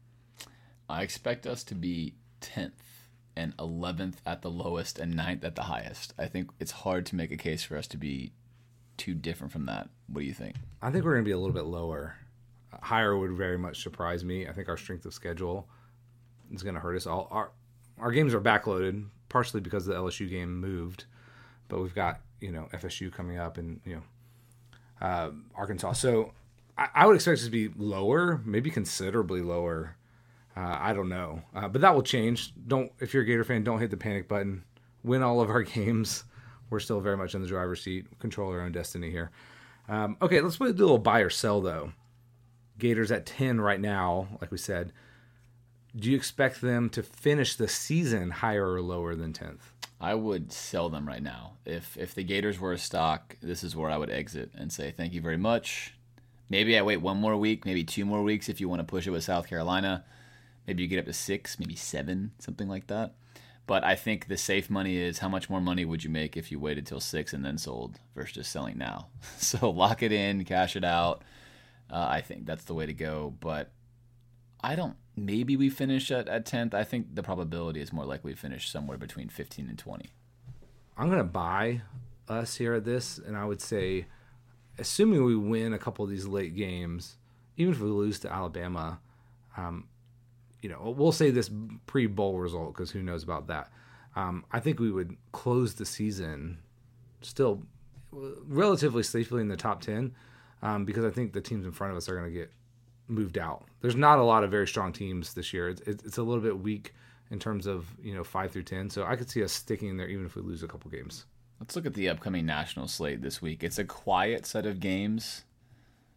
I expect us to be tenth and eleventh at the lowest and ninth at the highest. I think it's hard to make a case for us to be too different from that. What do you think? I think we're going to be a little bit lower. Higher would very much surprise me. I think our strength of schedule is going to hurt us all. Our our games are backloaded, partially because the L S U game moved, but we've got, you know, F S U coming up and, you know, uh, Arkansas. So I, I would expect us to be lower, maybe considerably lower. Uh, I don't know, uh, but that will change. Don't if you're a Gator fan, don't hit the panic button. Win all of our games. We're still very much in the driver's seat. Control our own destiny here. Um, okay, let's do a little buy or sell though. Gators at ten right now, like we said. Do you expect them to finish the season higher or lower than tenth? I would sell them right now. If if the Gators were a stock, this is where I would exit and say thank you very much. Maybe I wait one more week, maybe two more weeks if you want to push it with South Carolina. Maybe you get up to six, maybe seven, something like that. But I think the safe money is how much more money would you make if you waited till six and then sold versus just selling now. So lock it in, cash it out. Uh, I think that's the way to go. But I don't. Maybe we finish at, at tenth. I think the probability is more likely we finish somewhere between fifteen and twenty. I'm going to buy us here at this, and I would say, assuming we win a couple of these late games, even if we lose to Alabama, um, you know, we'll say this pre-bowl result because who knows about that. Um, I think we would close the season still relatively safely in the top ten um, because I think the teams in front of us are going to get moved out. There's not a lot of very strong teams this year. It's, it's a little bit weak in terms of, you know, five through ten. So I could see us sticking in there even if we lose a couple games. Let's look at the upcoming national slate this week. It's a quiet set of games,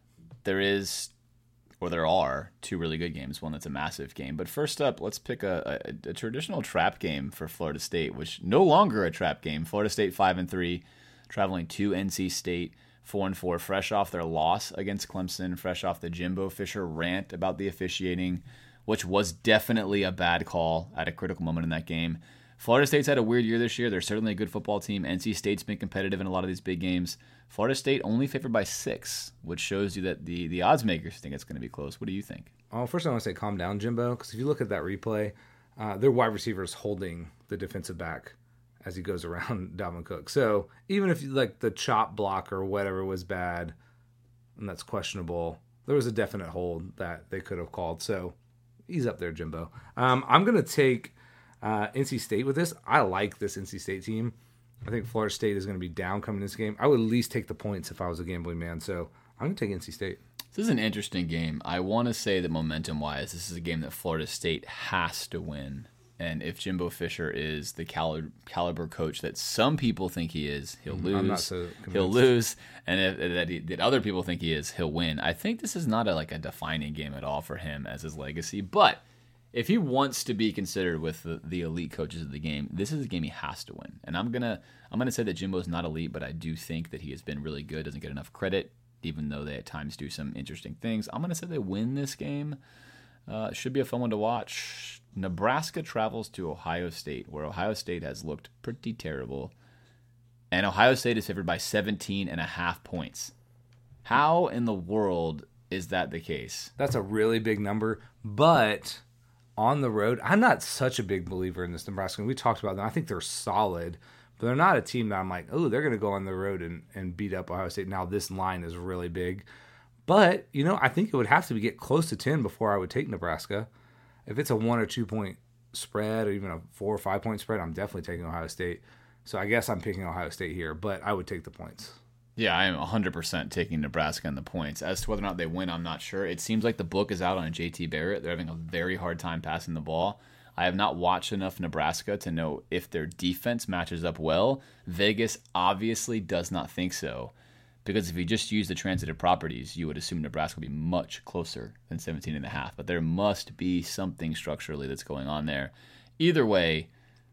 there is, or there are, two really good games. One that's a massive game. But first up, let's pick a, a, a traditional trap game for Florida State, which no longer a trap game. Florida State five and three, traveling to N C State four and four, fresh off their loss against Clemson, fresh off the Jimbo Fisher rant about the officiating, which was definitely a bad call at a critical moment in that game. Florida State's had a weird year this year. They're certainly a good football team. N C State's been competitive in a lot of these big games. Florida State only favored by six, which shows you that the, the odds makers think it's going to be close. What do you think? Oh, first I want to say calm down, Jimbo, because if you look at that replay, uh, their wide receiver is holding the defensive back as he goes around Dalvin Cook. So even if you, like the chop block or whatever was bad, and that's questionable, there was a definite hold that they could have called. So he's up there, Jimbo. Um, I'm going to take uh, N C State with this. I like this N C State team. I think Florida State is going to be down coming this game. I would at least take the points if I was a gambling man. So I'm going to take N C State. This is an interesting game. I want to say that momentum-wise, this is a game that Florida State has to win. And if Jimbo Fisher is the caliber, caliber coach that some people think he is, he'll lose. I'm not so convinced. He'll lose, and if, that, he, that other people think he is, he'll win. I think this is not a, like a defining game at all for him as his legacy. But if he wants to be considered with the, the elite coaches of the game, this is a game he has to win. And I'm gonna I'm gonna say that Jimbo's not elite, but I do think that he has been really good. Doesn't get enough credit, even though they at times do some interesting things. I'm gonna say they win this game. Uh, it should be a fun one to watch. Nebraska travels to Ohio State, where Ohio State has looked pretty terrible. And Ohio State is favored by seventeen and a half points. How in the world is that the case? That's a really big number. But on the road, I'm not such a big believer in this Nebraska. We talked about them. I think they're solid, but they're not a team that I'm like, oh, they're going to go on the road and, and beat up Ohio State. Now, this line is really big. But, you know, I think it would have to get close to ten before I would take Nebraska. If it's a one or two point spread or even a four or five point spread, I'm definitely taking Ohio State. So I guess I'm picking Ohio State here, but I would take the points. Yeah, I am one hundred percent taking Nebraska and the points. As to whether or not they win, I'm not sure. It seems like the book is out on J T Barrett. They're having a very hard time passing the ball. I have not watched enough Nebraska to know if their defense matches up well. Vegas obviously does not think so. Because if you just use the transitive properties, you would assume Nebraska would be much closer than seventeen and a half. But there must be something structurally that's going on there. Either way,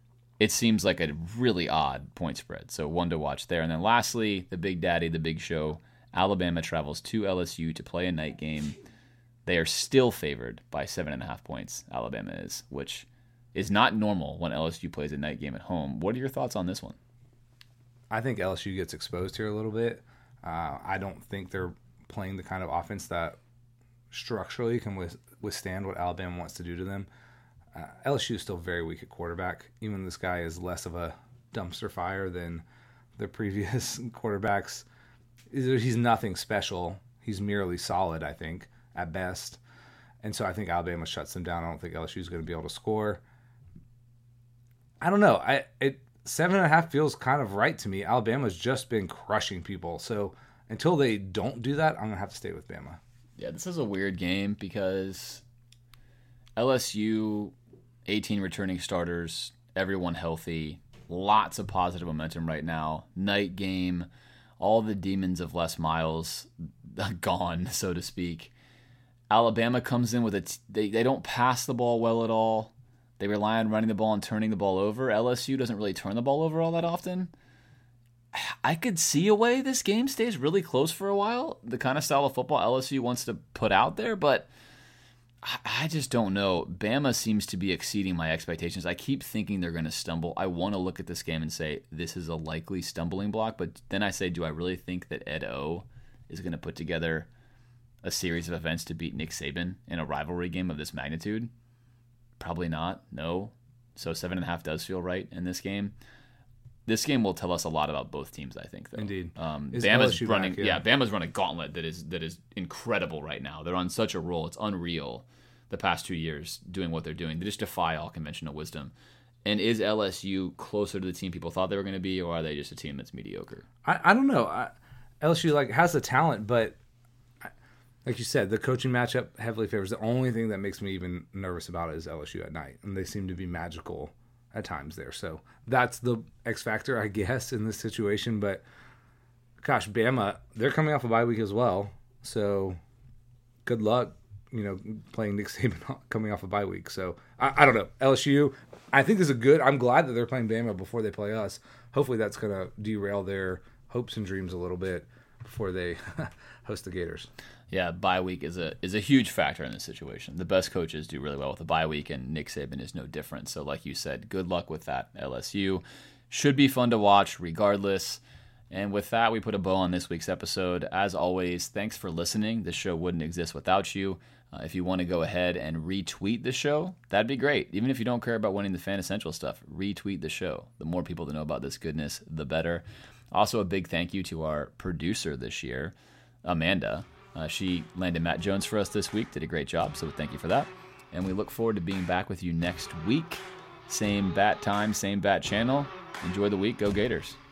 it seems like a really odd point spread. So one to watch there. And then lastly, the big daddy, the big show, Alabama travels to L S U to play a night game. They are still favored by seven and a half points, Alabama is, which is not normal when L S U plays a night game at home. What are your thoughts on this one? I think L S U gets exposed here a little bit. Uh, I don't think they're playing the kind of offense that structurally can withstand what Alabama wants to do to them. Uh, L S U is still very weak at quarterback. Even this guy is less of a dumpster fire than the previous quarterbacks. He's nothing special. He's merely solid, I think, at best. And so I think Alabama shuts them down. I don't think L S U is going to be able to score. I don't know. I it. Seven and a half feels kind of right to me. Alabama's just been crushing people. So until they don't do that, I'm going to have to stay with Bama. Yeah, this is a weird game because L S U, eighteen returning starters, everyone healthy, lots of positive momentum right now. Night game, all the demons of Les Miles gone, so to speak. Alabama comes in with a t- they, they don't pass the ball well at all. They rely on running the ball and turning the ball over. L S U doesn't really turn the ball over all that often. I could see a way this game stays really close for a while, the kind of style of football L S U wants to put out there, but I just don't know. Bama seems to be exceeding my expectations. I keep thinking they're going to stumble. I want to look at this game and say, this is a likely stumbling block, but then I say, do I really think that Ed O is going to put together a series of events to beat Nick Saban in a rivalry game of this magnitude? Probably not. No. So seven and a half does feel right in this game. This game will tell us a lot about both teams, I think, though. Indeed. Um, Is Bama's L S U running, back, yeah. yeah, Bama's run a gauntlet that is that is incredible right now. They're on such a roll; it's unreal. The past two years, doing what they're doing, they just defy all conventional wisdom. And is L S U closer to the team people thought they were going to be, or are they just a team that's mediocre? I, I don't know. I, L S U like has the talent, but I, like you said, the coaching matchup heavily favors. The only thing that makes me even nervous about it is L S U at night, and they seem to be magical at times there. So that's the X factor, I guess, in this situation. But gosh, Bama, they're coming off a bye week as well. So good luck, you know, playing Nick Saban coming off a bye week. So I, I don't know. L S U, I think this is a good. I'm glad that they're playing Bama before they play us. Hopefully that's going to derail their hopes and dreams a little bit before they host the Gators. Yeah, bye week is a is a huge factor in this situation. The best coaches do really well with a bye week, and Nick Saban is no different. So like you said, good luck with that, L S U. Should be fun to watch regardless. And with that, we put a bow on this week's episode. As always, thanks for listening. This show wouldn't exist without you. Uh, if you want to go ahead and retweet the show, that'd be great. Even if you don't care about winning the Fan Essential stuff, retweet the show. The more people that know about this goodness, the better. Also, a big thank you to our producer this year, Amanda. Uh, she landed Matt Jones for us this week, did a great job, so thank you for that. And we look forward to being back with you next week. Same bat time, same bat channel. Enjoy the week. Go Gators.